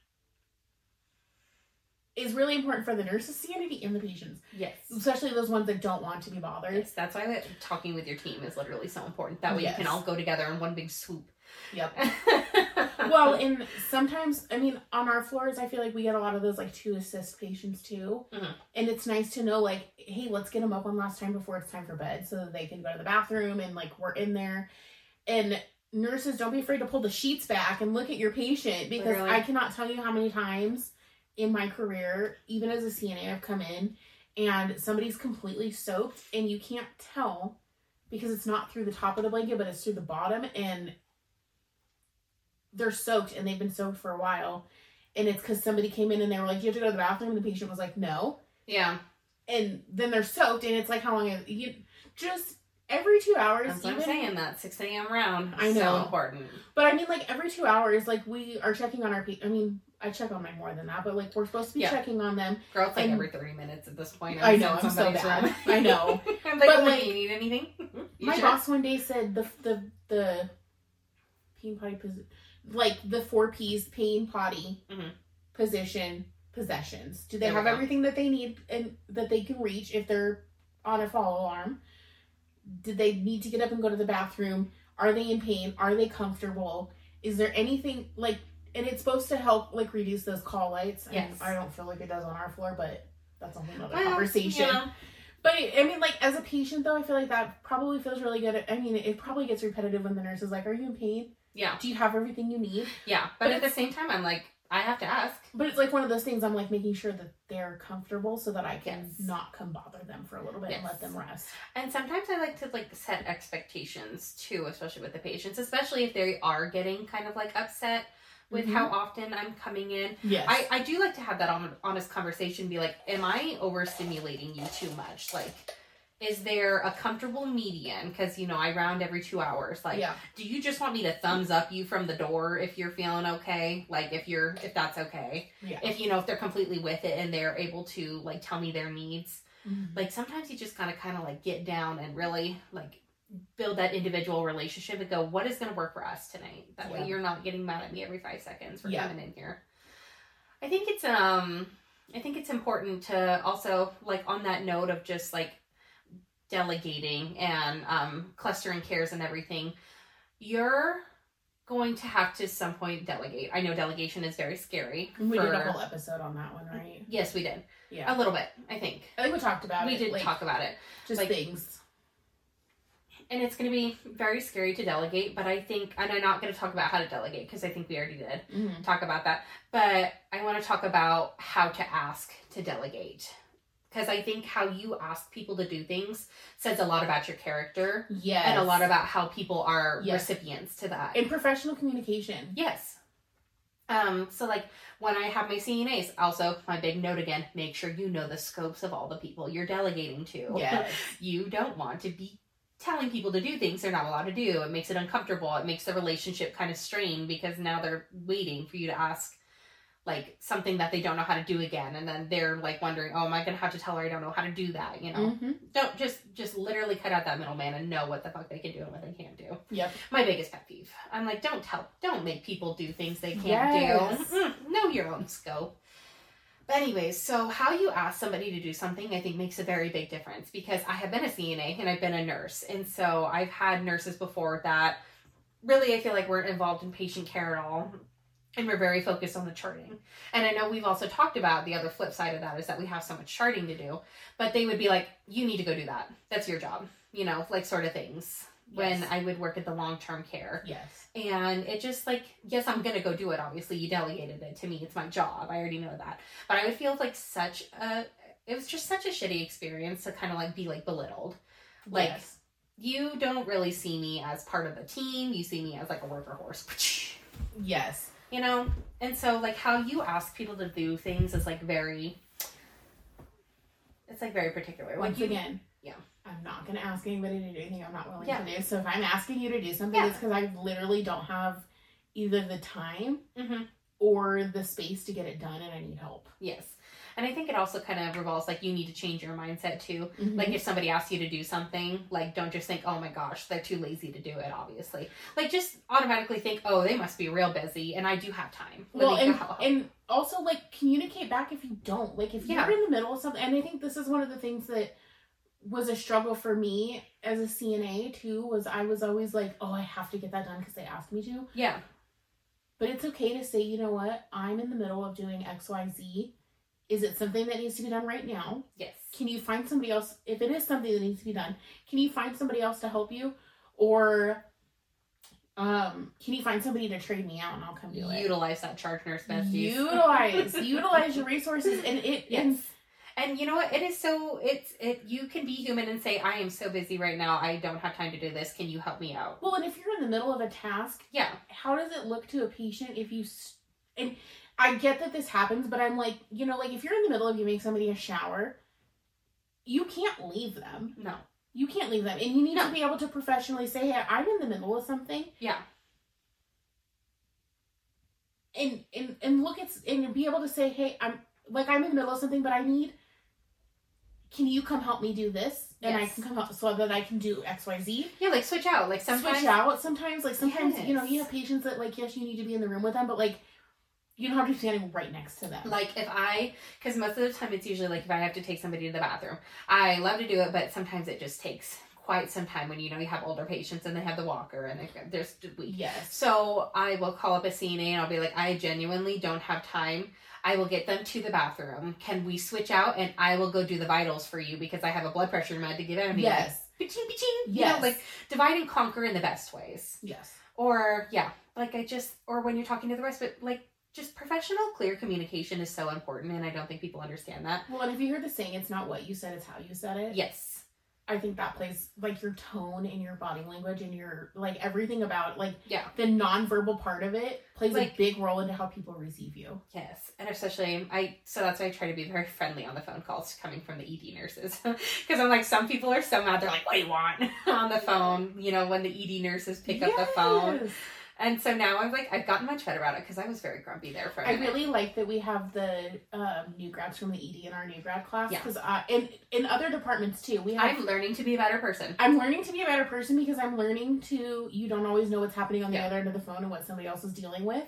is really important for the nurse's sanity and the patient's. Yes. Especially those ones that don't want to be bothered. Yes, that's why that talking with your team is literally so important. That way yes. you can all go together in one big swoop. Yep. Well, and sometimes, I mean, on our floors, I feel like we get a lot of those, like, to assist patients, too. Mm-hmm. And it's nice to know, like, hey, let's get them up one last time before it's time for bed so that they can go to the bathroom and, like, we're in there. And nurses, don't be afraid to pull the sheets back and look at your patient because literally. I cannot tell you how many times in my career, even as a C N A, I've come in and somebody's completely soaked and you can't tell because it's not through the top of the blanket, but it's through the bottom, and they're soaked and they've been soaked for a while. And it's because somebody came in and they were like, "Do you have to go to the bathroom?" And the patient was like, "No." Yeah. And then they're soaked, and it's like, how long is you just every two hours? That's what even, I'm saying. That six a.m. round. I know. So important. But I mean, like every two hours, like we are checking on our people. I mean, I check on mine more than that, but like we're supposed to be Yeah. checking on them. Girl, it's like And- every thirty minutes at this point. I know, in I'm so somebody's bad. room. I know. I'm like, But, "Oh, like, do you need anything? You My sure?" boss one day said the the the pain potty posi- like the four P's pain potty Mhm. position possessions. Do they There we have go. everything that they need and that they can reach if they're on a fall alarm? Did they need to get up and go to the bathroom? Are they in pain? Are they comfortable? Is there anything like, and it's supposed to help like reduce those call lights. I Yes. mean, I don't feel like it does on our floor, but that's a whole other Well, conversation. you know, But I mean, like as a patient though, I feel like that probably feels really good. I mean, it probably gets repetitive when the nurse is like, "Are you in pain? yeah. Do you have everything you need?" Yeah. But, But at the same time, I'm like, I have to ask. But it's like one of those things I'm like making sure that they're comfortable so that I can Yes. not come bother them for a little bit and Yes. let them rest. And sometimes I like to like set expectations too, especially with the patients, especially if they are getting kind of like upset with Mhm. how often I'm coming in. Yes. I, I do like to have that on, honest conversation, be like, am I overstimulating you too much? Like, is there a comfortable median? Because, you know, I round every two hours. Like, yeah. do you just want me to thumbs up you from the door if you're feeling okay? Like, if you're, if that's okay. Yeah. If, you know, if they're completely with it and they're able to, like, tell me their needs. Mhm. Like, sometimes you just gotta kind of, like, get down and really, like, build that individual relationship and go, what is going to work for us tonight? That Yeah. way you're not getting mad at me every five seconds for Yeah. coming in here. I think it's, um, I think it's important to also, like, on that note of just, like, delegating and um, clustering cares and everything, you're going to have to some point delegate. I know delegation is very scary. We for- did a whole episode on that one, right? Yes, we did. Yeah. A little bit, I think. I think we talked about We it. did like, talk about it. just like- things. And it's going to be very scary to delegate, but I think, and I'm not going to talk about how to delegate because I think we already did Mhm. talk about that, but I want to talk about how to ask to delegate. Because I think how you ask people to do things says a lot about your character Yes. and a lot about how people are Yes. recipients to that. in professional communication. Yes. Um, so like when I have my C N As, also my big note again, make sure you know the scopes of all the people you're delegating to. Yes. You don't want to be telling people to do things they're not allowed to do. It makes it uncomfortable. It makes the relationship kind of strained because now they're waiting for you to ask like something that they don't know how to do again. And then they're like wondering, oh, am I going to have to tell her I don't know how to do that? You know, Mhm. don't just, just literally cut out that middleman and know what the fuck they can do and what they can't do. Yep. My biggest pet peeve. I'm like, don't tell, don't make people do things they can't Yes. do. Mm, know your own scope. But anyways, so how you ask somebody to do something, I think makes a very big difference because I have been a C N A and I've been a nurse. And so I've had nurses before that really, I feel like weren't involved in patient care at all. And we're very focused on the charting. And I know we've also talked about the other flip side of that is that we have so much charting to do. But they would be like, you need to go do that. That's your job. You know, like sort of things. When Yes. I would work at the long-term care. Yes. And it just like, yes, I'm going to go do it. Obviously, you delegated it to me. It's my job. I already know that. But I would feel like such a, it was just such a shitty experience to kind of like be like belittled. Like, Yes. you don't really see me as part of the team. You see me as like a worker horse. Yes. You know? And so like how you ask people to do things is like very, it's like very particular. Like Once you, again. Yeah. I'm not going to ask anybody to do anything I'm not willing Yeah. to do. So if I'm asking you to do something, Yeah. it's because I literally don't have either the time Mm-hmm. or the space to get it done and I need help. Yes. And I think it also kind of revolves, like, you need to change your mindset, too. Mhm. Like, if somebody asks you to do something, like, don't just think, oh, my gosh, they're too lazy to do it, obviously. Like, just automatically think, oh, they must be real busy, and I do have time. Let Well, me and, go. and also, like, communicate back if you don't. Like, if Yeah. you're in the middle of something, and I think this is one of the things that was a struggle for me as a C N A, too, was I was always like, oh, I have to get that done because they asked me to. Yeah. But it's okay to say, you know what, I'm in the middle of doing X, Y, Z. Is it something that needs to be done right now? Yes. Can you find somebody else? If it is something that needs to be done, can you find somebody else to help you? Or Um, can you find somebody to trade me out and I'll come do it? Utilize that charge nurse besties. Utilize, utilize your resources, and it. Yes. And, and you know what? It is so. It's it. You can be human and say, "I am so busy right now. I don't have time to do this. Can you help me out?" well, and if you're in the middle of a task, Yeah. how does it look to a patient if you? St- and I get that this happens, but I'm like, you know, like if you're in the middle of giving somebody a shower, you can't leave them. No. You can't leave them, and you need No. to be able to professionally say, "Hey, I'm in the middle of something." Yeah. And and and look at and be able to say, "Hey, I'm like I'm in the middle of something, but I need. Can you come help me do this?" And I Yes. can come help so that I can do X, Y, Z. Yeah, like switch out. Like sometimes. Switch out. Sometimes, like sometimes, Yes. you know, you have patients that like, yes, you need to be in the room with them, but like, you don't have to be standing right next to them. Like if I, because most of the time it's usually like if I have to take somebody to the bathroom. I love to do it, but sometimes it just takes quite some time when, you know, you have older patients and they have the walker and they, they're just weak. Yes. So I will call up a C N A and I'll be like, I genuinely don't have time. I will get them to the bathroom. Can we switch out and I will go do the vitals for you because I have a blood pressure med to give out. Yes. Piching, piching. You Yes. know, like divide and conquer in the best ways. Yes. Or, yeah, like I just, or when you're talking to the rest, but like just professional, clear communication is so important. And I don't think people understand that. Well, and if you heard the saying, it's not what you said, it's how you said it. Yes. I think that plays, like, your tone and your body language and your, like, everything about, like, Yeah. the nonverbal part of it plays Like- a big role into how people receive you. Yes, and especially I. So that's why I try to be very friendly on the phone calls coming from the E D nurses, because I'm like, some people are so mad. They're like, "What do you want?" on the phone. You know, when the E D nurses pick up the phone, Yes. and so now I'm like, I've gotten much better about it because I was very grumpy there for a I minute. really like that we have the um, new grads from the E D in our new grad class. Yeah. Because uh, in, in other departments, too, we have... I'm learning to be a better person. I'm learning to be a better person because I'm learning to... You don't always know what's happening on the Yeah. other end of the phone and what somebody else is dealing with.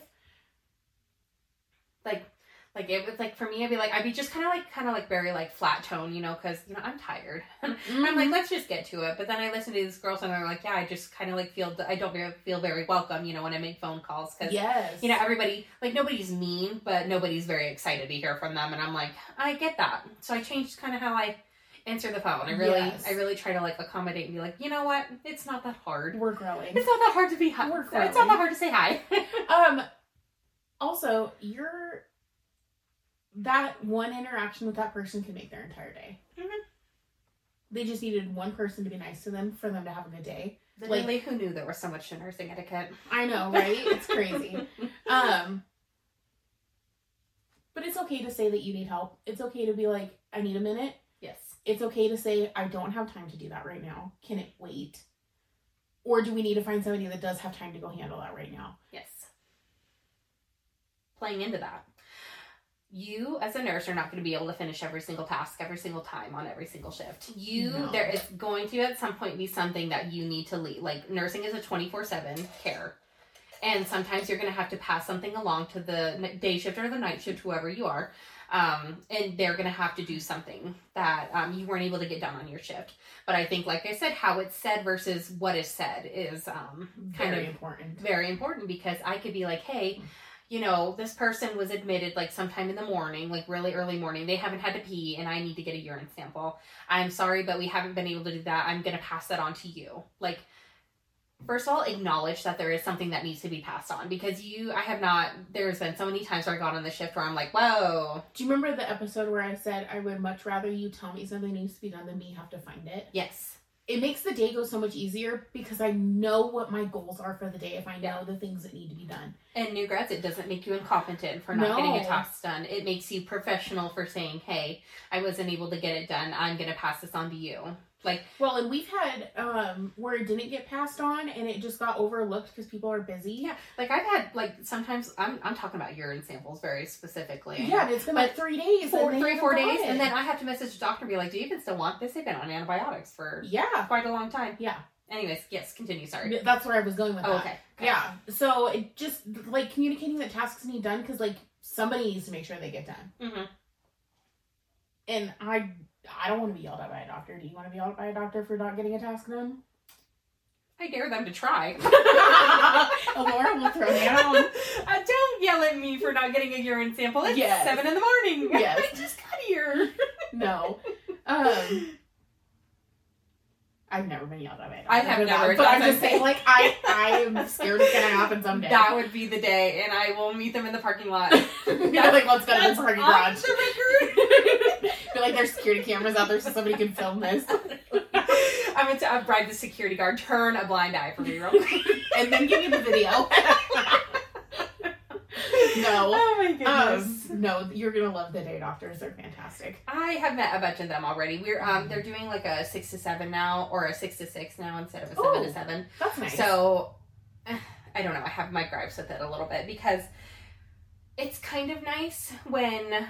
Like, like it was like for me, I'd be like, I'd be just kind of like, kind of like very like flat tone, you know, because you know I'm tired. I'm like, let's just get to it. But then I listen to these girls and they're like, yeah, I just kind of like feel, I don't very, feel very welcome, you know, when I make phone calls because Yes. you know, everybody, like, nobody's mean, but nobody's very excited to hear from them. And I'm like, I get that. So I changed kind of how I answer the phone. I really, Yes. I really try to, like, accommodate and be like, you know what? It's not that hard. We're growing. It's not that hard to be hi. We're It's not growing. that hard to say hi. Um, also, you're... That one interaction with that person can make their entire day. Mhm. They just needed one person to be nice to them for them to have a good day. Literally, who knew there was so much to nursing etiquette? I know, right? It's crazy. Um, but it's okay to say that you need help. It's okay to be like, I need a minute. Yes. It's okay to say, I don't have time to do that right now. Can it wait? Or do we need to find somebody that does have time to go handle that right now? Yes. Playing into that. You, as a nurse, are not going to be able to finish every single task every single time on every single shift. You, No. there is going to at some point be something that you need to lead. Like, nursing is a twenty-four seven care. And sometimes you're going to have to pass something along to the n- day shift or the night shift, whoever you are. Um, and they're going to have to do something that um, you weren't able to get done on your shift. But I think, like I said, how it's said versus what is said is um, kind Very of important. very important, because I could be like, hey, you know, this person was admitted like sometime in the morning, like really early morning. They haven't had to pee and I need to get a urine sample. I'm sorry, but we haven't been able to do that. I'm going to pass that on to you. Like, first of all, acknowledge that there is something that needs to be passed on, because you, I have not, there's been so many times where I got on the shift where I'm like, whoa. Do you remember the episode where I said I would much rather you tell me something needs to be done than me have to find it? Yes. It makes the day go so much easier because I know what my goals are for the day if I know Yeah. the things that need to be done. And new grads, it doesn't make you incompetent for not No. getting a task done. It makes you professional for saying, hey, I wasn't able to get it done. I'm going to pass this on to you. Like, Well, and we've had um where it didn't get passed on and it just got overlooked because people are busy. yeah, like I've had, like, sometimes, I'm I'm talking about urine samples very specifically. Yeah, and it's been like three days. Four, and they three, haven't four got days, it. and then I have to message the doctor and be like, do you even still want this? They've been on antibiotics for Yeah. quite a long time. Yeah. Anyways, yes, continue, sorry. That's where I was going with Oh, that. okay. okay. Yeah. So it just, like, communicating that tasks need done because, like, somebody needs to make sure they get done. Mm-hmm. And I I don't want to be yelled at by a doctor. Do you want to be yelled at by a doctor for not getting a task done? I dare them to try. Laura will throw down. Uh, don't yell at me for not getting a urine sample. It's Yes. seven in the morning. Yes. I just got here. No. Um, I've never been yelled at. I have never. But I'm just saying, like, I, I am scared it's going to happen someday. That would be the day, and I will meet them in the parking lot. You're like, let's go to the parking garage. The feel like there's security cameras out there so somebody can film this. I'm going to bribe the security guard, turn a blind eye for me real quick. And then give you the video. No. Oh my goodness. Um, no, you're gonna love the day doctors. They're fantastic. I have met a bunch of them already. We're um they're doing like a six to seven now, or a six to six now instead of a seven Ooh, to seven. That's nice. So I don't know. I have my gripes with it a little bit because it's kind of nice when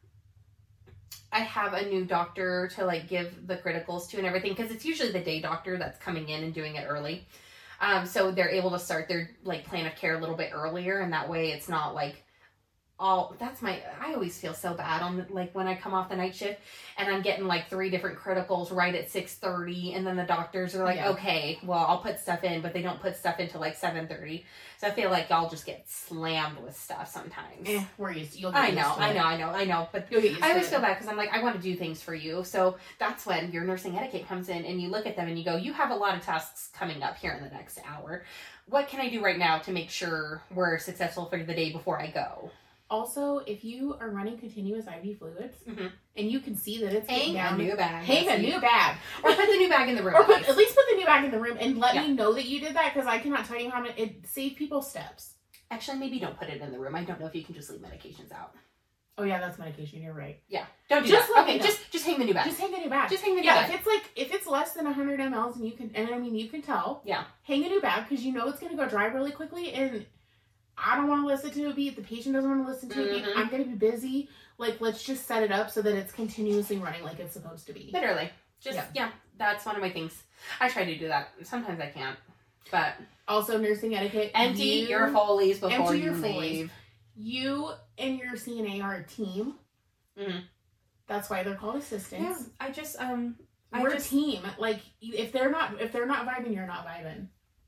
I have a new doctor to like give the criticals to and everything, because it's usually the day doctor that's coming in and doing it early. Um, so they're able to start their like plan of care a little bit earlier, and that way it's not like all, that's my, I always feel so bad on like when I come off the night shift and I'm getting like three different criticals right at six thirty, and then the doctors are like, Yeah. okay, well, I'll put stuff in, but they don't put stuff into like seven thirty. So I feel like y'all just get slammed with stuff sometimes. Eh, we're used to, you'll get I used know, to I it. know, I know, I know, but You'll get used I to always it. feel bad because I'm like, I want to do things for you. So that's when your nursing etiquette comes in and you look at them and you go, you have a lot of tasks coming up here in the next hour. What can I do right now to make sure we're successful for the day before I go? Also, if you are running continuous I V fluids Mhm. and you can see that it's getting Hang a down, new bag. hang a That's new you. bag. Or put the new bag in the room. Or put, please. at least put the new bag in the room and let Yeah. me know that you did that, because I cannot tell you how many, it saved people steps. Actually, maybe don't put it in the room. I don't know if you can just leave medications out. Oh yeah, that's medication, you're right. Yeah. Don't do Just that. let Okay, me know. just just hang the new bag. Just hang the new bag. Just hang the new Yeah, bag. if it's like, if it's less than one hundred milliliters and you can, and I mean, you can tell. Yeah. Hang a new bag, because you know it's going to go dry really quickly, and I don't want to listen to a beat. The patient doesn't want to listen to a beat. Mhm. I'm going to be busy. Like, let's just set it up so that it's continuously running like it's supposed to be. Literally. Just, yeah. Yeah. that's one of my things. I try to do that. Sometimes I can't. But Also, nursing etiquette. empty you, your Foley's before empty you your leave. Foley's. You and your C N A are a team. Mhm. That's why they're called assistants. Yeah, I just, um, I We're just, a team. Like, you- if they're not, if they're not vibing, you're not vibing.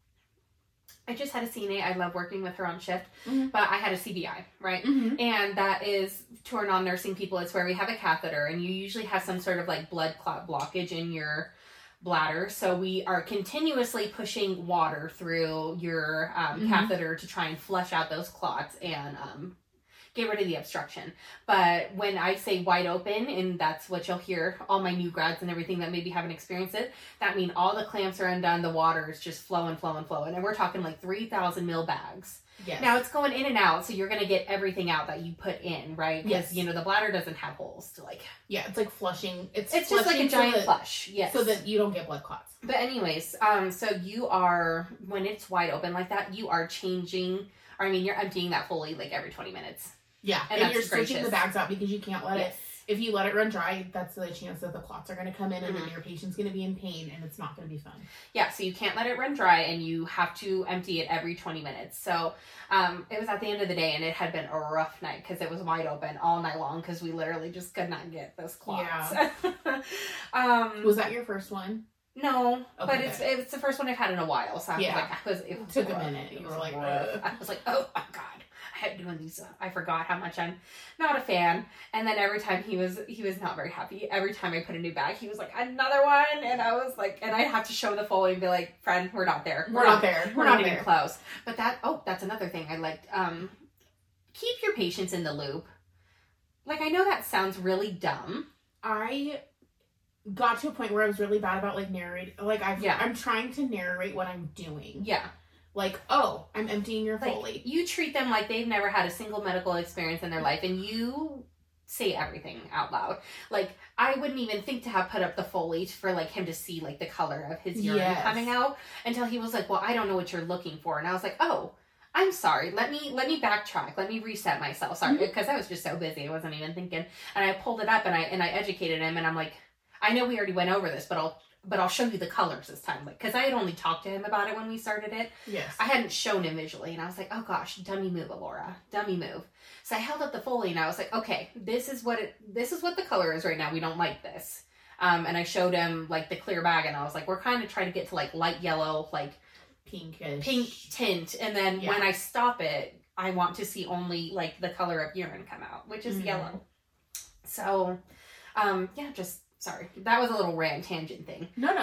I just had a C N A. I love working with her on shift, Mhm. but I had a C B I, right? Mm-hmm. And that is, to our non-nursing people, it's where we have a catheter and you usually have some sort of like blood clot blockage in your bladder. So we are continuously pushing water through your um, Mhm. catheter to try and flush out those clots and um, get rid of the obstruction. But when I say wide open, and that's what you'll hear, all my new grads and everything that maybe haven't experienced it, that means all the clamps are undone, the water is just flowing, flowing, flowing. And we're talking like three thousand mil bags. Yes. Now it's going in and out, so you're going to get everything out that you put in, right? Because, Yes. you know, the bladder doesn't have holes to like... yeah, it's like flushing. It's It's just like flushing a giant so that, flush, yes. so that you don't get blood clots. But anyways, um, so you are, when it's wide open like that, you are changing, or I mean, you're emptying that Foley like every twenty minutes. Yeah, And and, that's you're switching gracious. the bags out because you can't let Yes. it. If you let it run dry, that's the chance that the clots are going to come in, and Mhm. then your patient's going to be in pain, and it's not going to be fun. Yeah, so you can't let it run dry, and you have to empty it every twenty minutes. So um, it was at the end of the day, and it had been a rough night because it was wide open all night long because we literally just could not get those clots. um, Was that your first one? no, but Okay, it's good. it's the first one I've had in a while, so I was Yeah. like, I was, it was Took a rough. minute. It You was were like, rough. "Ugh." I was like, oh my god. I had doing these. Uh, I forgot how much I'm not a fan. And then every time he was, he was not very happy. Every time I put a new bag, he was like, another one. And I was like, and I'd have to show the Foley and be like, friend, we're not there. We're not there. We're, We're not, not even there. close. But that, oh, that's another thing I liked. Um, keep your patients in the loop. Like, I know that sounds really dumb. I got to a point where I was really bad about like narrating. Like I've, Yeah. I'm trying to narrate what I'm doing. Yeah. Like, oh, I'm emptying your Like, Foley. you treat them like they've never had a single medical experience in their life, and you say everything out loud. Like, I wouldn't even think to have put up the Foley for, like, him to see, like, the color of his urine Yes. coming out until he was like, well, I don't know what you're looking for. And I was like, oh, I'm sorry. Let me, let me backtrack. Let me reset myself. Sorry. Mhm. Because I was just so busy. I wasn't even thinking. And I pulled it up and I, and I educated him, and I'm like, I know we already went over this, but I'll, but I'll show you the colors this time. Like, cause I had only talked to him about it when we started it. Yes. I hadn't shown him visually, and I was like, oh gosh, dummy move, Alora, dummy move. So I held up the Foley, and I was like, okay, this is what it, this is what the color is right now. We don't like this. Um, and I showed him like the clear bag, and I was like, we're kind of trying to get to like light yellow, like Pinkish. pink tint. And then Yeah. when I stop it, I want to see only like the color of urine come out, which is Mhm. yellow. So, um, yeah, just sorry. That was a little rant tangent thing. No, no.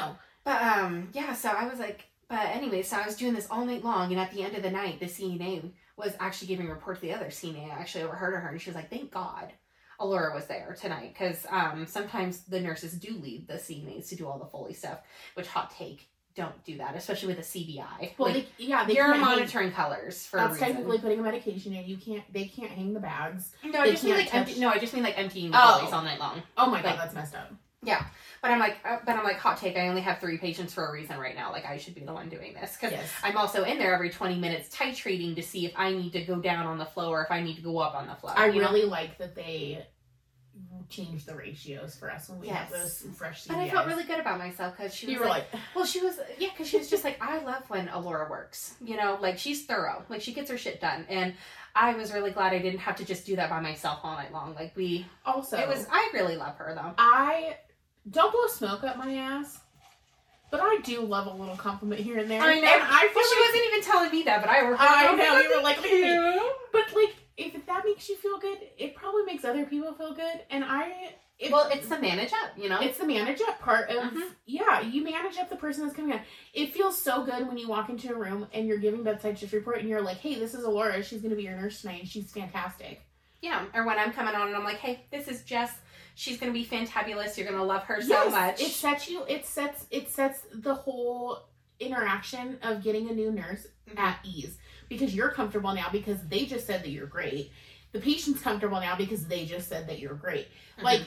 But, um, yeah, so I was like, but anyway, so I was doing this all night long, and at the end of the night, the C N A was actually giving a report to the other C N A. I actually overheard her, and she was like, thank God Allura was there tonight, because um, sometimes the nurses do leave the C N As to do all the Foley stuff, which, hot take, don't do that, especially with a C B I. Well, like, they, yeah, they you're can't monitoring hang, colors for that's a reason. technically putting a medication in. You can't, they can't hang the bags. No, I they just mean like can't empty, no, I just mean like emptying the Oh. Foleys all night long. Oh my god, Like, that's messed up. Yeah, but I'm like, uh, but I'm like, hot take. I only have three patients for a reason right now. Like, I should be the one doing this, because Yes. I'm also in there every twenty minutes titrating to see if I need to go down on the flow or if I need to go up on the flow. I you know? really like that they changed the ratios for us when we Yes. have those fresh C But B Is. I felt really good about myself, because she was You were like, like, well, she was, yeah, because she was just like, I love when Allura works. You know, like, she's thorough. Like, she gets her shit done. And I was really glad I didn't have to just do that by myself all night long. Like, we, also, it was, I really love her, though. I don't blow smoke up my ass, but I do love a little compliment here and there. I know. And I feel well, she like, wasn't even telling me that, but I overheard. I her. know, you were like, Thank you. but like, if that makes you feel good, it probably makes other people feel good. And I, it, Well, it's the manage up, you know? it's the manage up part of, Mhm. yeah, you manage up the person that's coming in. It feels so good when you walk into a room and you're giving bedside shift report and you're like, hey, this is Allura. She's going to be your nurse tonight and she's fantastic. Yeah, or when I'm coming on and I'm like, hey, this is Jess. She's going to be fantabulous. You're going to love her so Yes, much. It sets you, it sets, it sets the whole interaction of getting a new nurse Mhm. at ease, because you're comfortable now because they just said that you're great. The patient's comfortable now because they just said that you're great. Mhm. Like,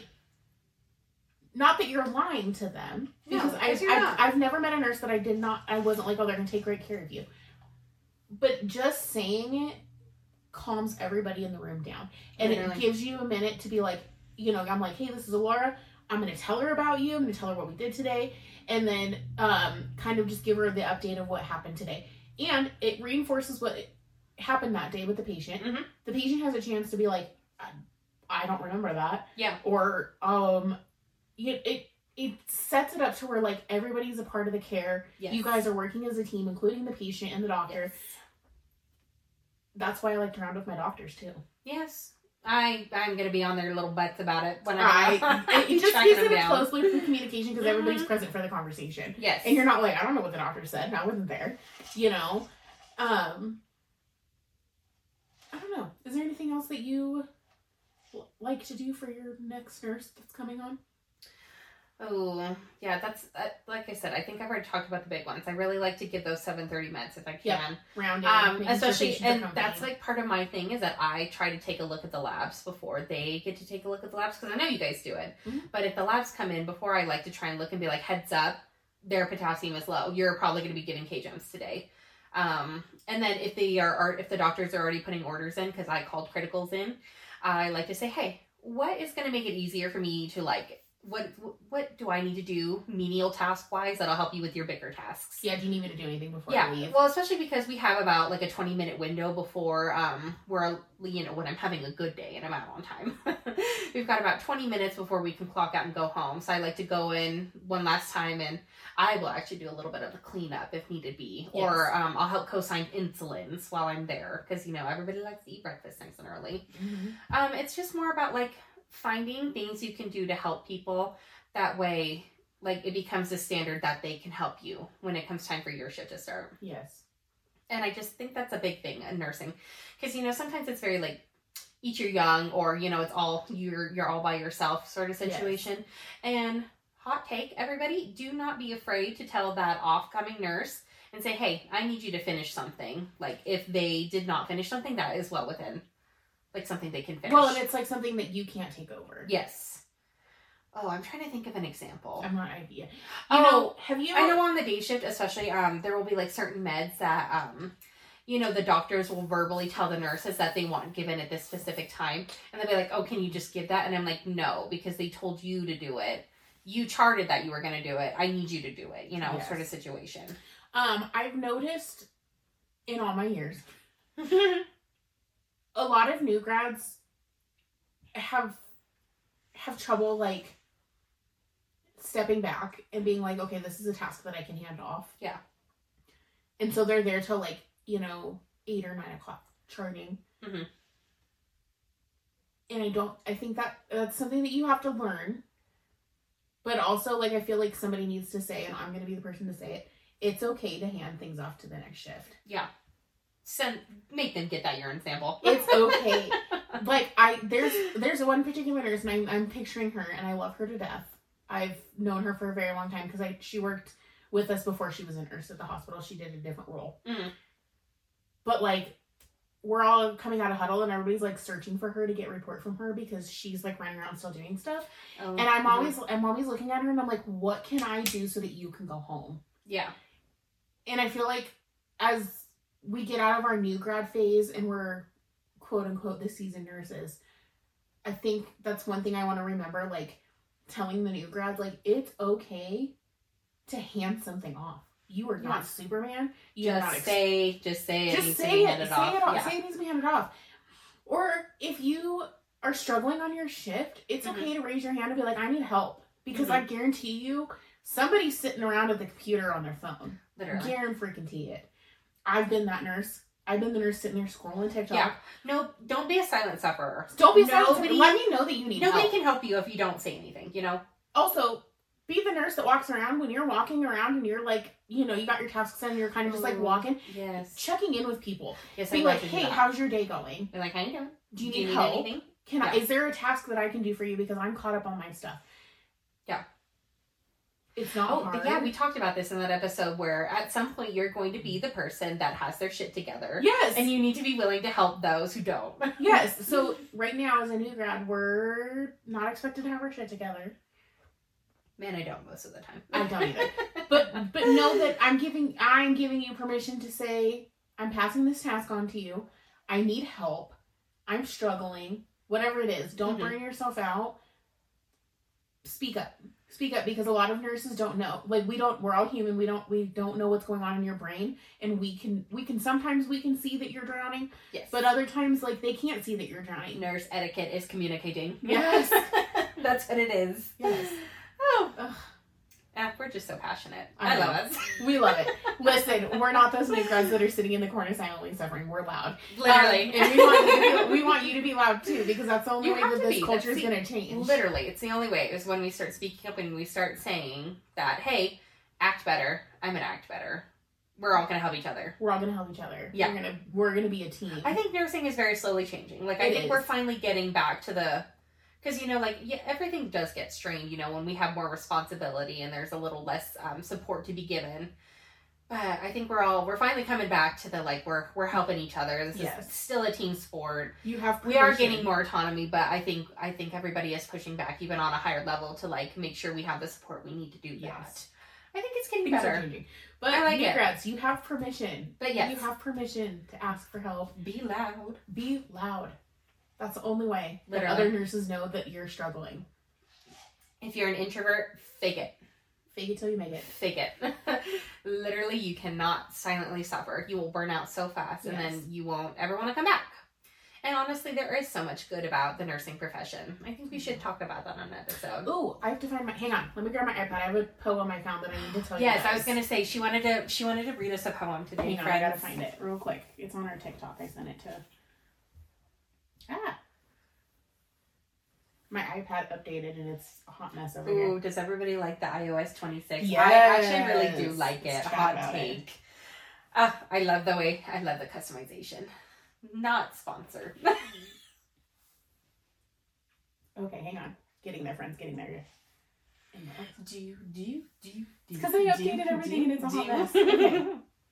not that you're lying to them, because No, I, 'cause you're I've, not. I've never met a nurse that I did not, I wasn't like, oh, they're going to take great care of you. But just saying it calms everybody in the room down. And Literally. it gives you a minute to be like, you know, I'm like, hey, this is Allura. I'm going to tell her about you. I'm going to tell her what we did today. And then um, kind of just give her the update of what happened today. And it reinforces what happened that day with the patient. Mhm. The patient has a chance to be like, I, I don't remember that. Yeah. Or um, it, it it sets it up to where like everybody's a part of the care. Yes. You guys are working as a team, including the patient and the doctor. Yes. That's why I like to round with my doctors too. Yes. I, I'm going to be on their little butts about it when I, I'm it just tracking gives them it a down. close loop of communication because everybody's Mhm. present for the conversation. Yes. And you're not like, I don't know what the doctor said, and I wasn't there. You know? Um, I don't know. Is there anything else that you l- like to do for your next nurse that's coming on? Oh, yeah, that's, uh, like I said, I think I've already talked about the big ones. I really like to give those seven thirty meds if I Yep. can. Rounding. Um, making sure especially, patients are and comfortable. that's like part of my thing is that I try to take a look at the labs before they get to take a look at the labs, because I know you guys do it. Mhm. But if the labs come in before, I like to try and look and be like, heads up, their potassium is low. You're probably going to be giving K-Gems today. Um, and then if they are, are, if the doctors are already putting orders in, because I called criticals in, I like to say, hey, what is going to make it easier for me to like, what what do I need to do menial task wise that'll help you with your bigger tasks? Yeah, do you need me to do anything before Yeah, I leave? well, especially because we have about like a twenty minute window before um we're, you know, when I'm having a good day and I'm out on time. We've got about twenty minutes before we can clock out and go home. So I like to go in one last time, and I will actually do a little bit of the cleanup if needed be. Yes. Or um, I'll help co-sign insulins while I'm there, because, you know, everybody likes to eat breakfast nice and early. Mhm. Um, it's just more about like finding things you can do to help people. That way, like, it becomes a standard that they can help you when it comes time for your shift to start. Yes. And I just think that's a big thing in nursing. Because, you know, sometimes it's very, like, eat your young, or, you know, it's all, you're you're all by yourself sort of situation. Yes. And hot take, everybody, do not be afraid to tell that off-coming nurse and say, hey, I need you to finish something. Like, if they did not finish something, that is well within, like, something they can finish. Well, and it's like something that you can't take over. Yes. Oh, I'm trying to think of an example. I'm not idea. You Oh, know, have you? I know on the day shift, especially, um, there will be like certain meds that, um, you know, the doctors will verbally tell the nurses that they want given at this specific time, and they'll be like, "Oh, can you just give that?" And I'm like, "No, because they told you to do it. You charted that you were going to do it. I need you to do it." You know, Yes. sort of situation. Um, I've noticed in all my years, a lot of new grads have have trouble like stepping back and being like, okay, this is a task that I can hand off. Yeah. And so they're there till like, you know, eight or nine o'clock charting. Mm-hmm. And I don't, I think that that's something that you have to learn. But also, like, I feel like somebody needs to say, and I'm going to be the person to say it, it's okay to hand things off to the next shift. Yeah. Send, make them get that urine sample. It's okay. Like, I, there's, there's one particular nurse, and I'm, I'm picturing her, and I love her to death. I've known her for a very long time, because I, she worked with us before she was a nurse at the hospital. She did a different role. Mm. But, like, we're all coming out of huddle, and everybody's, like, searching for her to get a report from her, because she's, like, running around still doing stuff. Oh, and I'm mm-hmm. always, I'm always looking at her, and I'm like, what can I do so that you can go home? Yeah. And I feel like as we get out of our new grad phase and we're quote unquote the seasoned nurses, I think that's one thing I want to remember, like telling the new grads, like, it's okay to hand something off. You are not Yeah. Superman. You Just are not ex- say, just say it just needs say to be it. handed Say off. it off. Yeah. Say it needs to be handed off. Or if you are struggling on your shift, it's Mhm. okay to raise your hand and be like, I need help. Because Mhm. I guarantee you, somebody's sitting around at the computer on their phone. Literally. Guarantee it. I've been that nurse. I've been the nurse sitting there scrolling TikTok. Yeah. No, don't be a silent sufferer. Don't be Nobody- silent. Let me know that you need Nobody help. can help you if you don't say anything, you know? Also, be the nurse that walks around when you're walking around and you're like, you know, you got your tasks done and you're kind of just like Ooh. walking. Yes. Checking in with people. Yes, Be I'd like, love to do hey, that. how's your day going? Be like, how you doing? Do you Do need you need help? anything? Can I, Yeah. is there a task that I can do for you because I'm caught up on my stuff? Yeah. It's not Oh, hard. but yeah, we talked about this in that episode where at some point you're going to be the person that has their shit together. Yes. And you need to be willing to help those who don't. Yes. So right now as a new grad, we're not expected to have our shit together. Man, I don't most of the time. I don't either. But but know that I'm giving I'm giving you permission to say, I'm passing this task on to you. I need help. I'm struggling. Whatever it is. Don't Mhm. burn yourself out. Speak up. Speak up, because a lot of nurses don't know. Like, we don't, we're all human. We don't, we don't know what's going on in your brain. And we can, we can, sometimes we can see that you're drowning. Yes. But other times, like, they can't see that you're drowning. Nurse etiquette is communicating. Yes. That's what it is. Yes. Oh. Ugh. Yeah, we're just so passionate. I I, love know. us. We love it. Listen, we're not those new grads that are sitting in the corner silently suffering. We're loud. Literally. Um, and we want, you to be, we want you to be loud too, because that's the only You way have that to this be. culture is That's the- going to change. Literally, it's the only way is when we start speaking up and we start saying that, hey, act better. I'm gonna act better. We're all gonna help each other. We're all going to help each other. Yeah. We're going to we're gonna be a team. I think nursing is very slowly changing. Like, I It think is. we're finally getting back to the, because, you know, like, yeah, everything does get strained, you know, when we have more responsibility and there's a little less um, support to be given. But I think we're all, we're finally coming back to the, like, we're we're helping each other. This Yes. is still a team sport. You have We are permission. getting more autonomy, but I think I think everybody is pushing back even on a higher level to, like, make sure we have the support we need to do Yes. that. I think it's getting Things are better. changing. But I like new it. grads, you have permission. But yes. You have permission to ask for help. Be loud. Be loud. That's the only way that Literally. other nurses know that you're struggling. If you're an introvert, fake it. Fake it till you make it. Fake it. Literally, you cannot silently suffer. You will burn out so fast, and Yes. then you won't ever want to come back. And honestly, there is so much good about the nursing profession. I think we should talk about that on an episode. Ooh, I have to find my. Hang on, let me grab my iPad. I have a poem I found that I need to tell you. Yes, I guys. was gonna say she wanted to. She wanted to read us a poem today. Hang on, friends. I gotta find it real quick. It's on our TikTok. I sent it to. Ah. My iPad updated and it's a hot mess over Ooh, here. does everybody like the i O S twenty-six? Yes. I actually really do like Let's it. chat Hot about it. take. Ah, I love the way. I love the customization. Not sponsored. Okay, hang on. Getting there, friends. Getting there. do you do you do you? It's because I updated everything and it's a hot mess. Okay.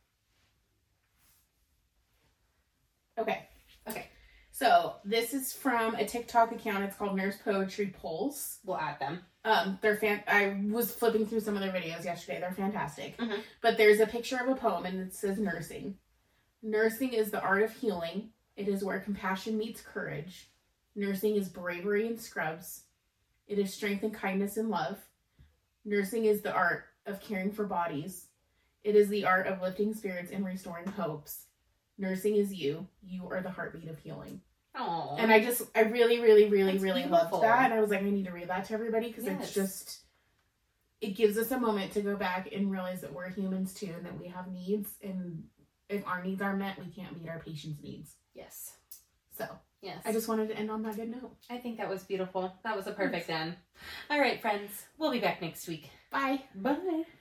Okay. Okay. So this is from a TikTok account. It's called Nurse Poetry Pulse. We'll add them. Um, they're fan. I was flipping through some of their videos yesterday. They're fantastic. Mhm. But there's a picture of a poem and it says nursing. Nursing is the art of healing. It is where compassion meets courage. Nursing is bravery and scrubs. It is strength and kindness and love. Nursing is the art of caring for bodies. It is the art of lifting spirits and restoring hopes. Nursing is you. You are the heartbeat of healing. Oh. And I just, I really, really, really, That's really beautiful. loved that. And I was like, I need to read that to everybody because Yes. it's just, it gives us a moment to go back and realize that we're humans too and that we have needs. And if our needs are met, we can't meet our patients' needs. Yes. So Yes. I just wanted to end on that good note. I think that was beautiful. That was a perfect end. All right, friends. We'll be back next week. Bye. Bye.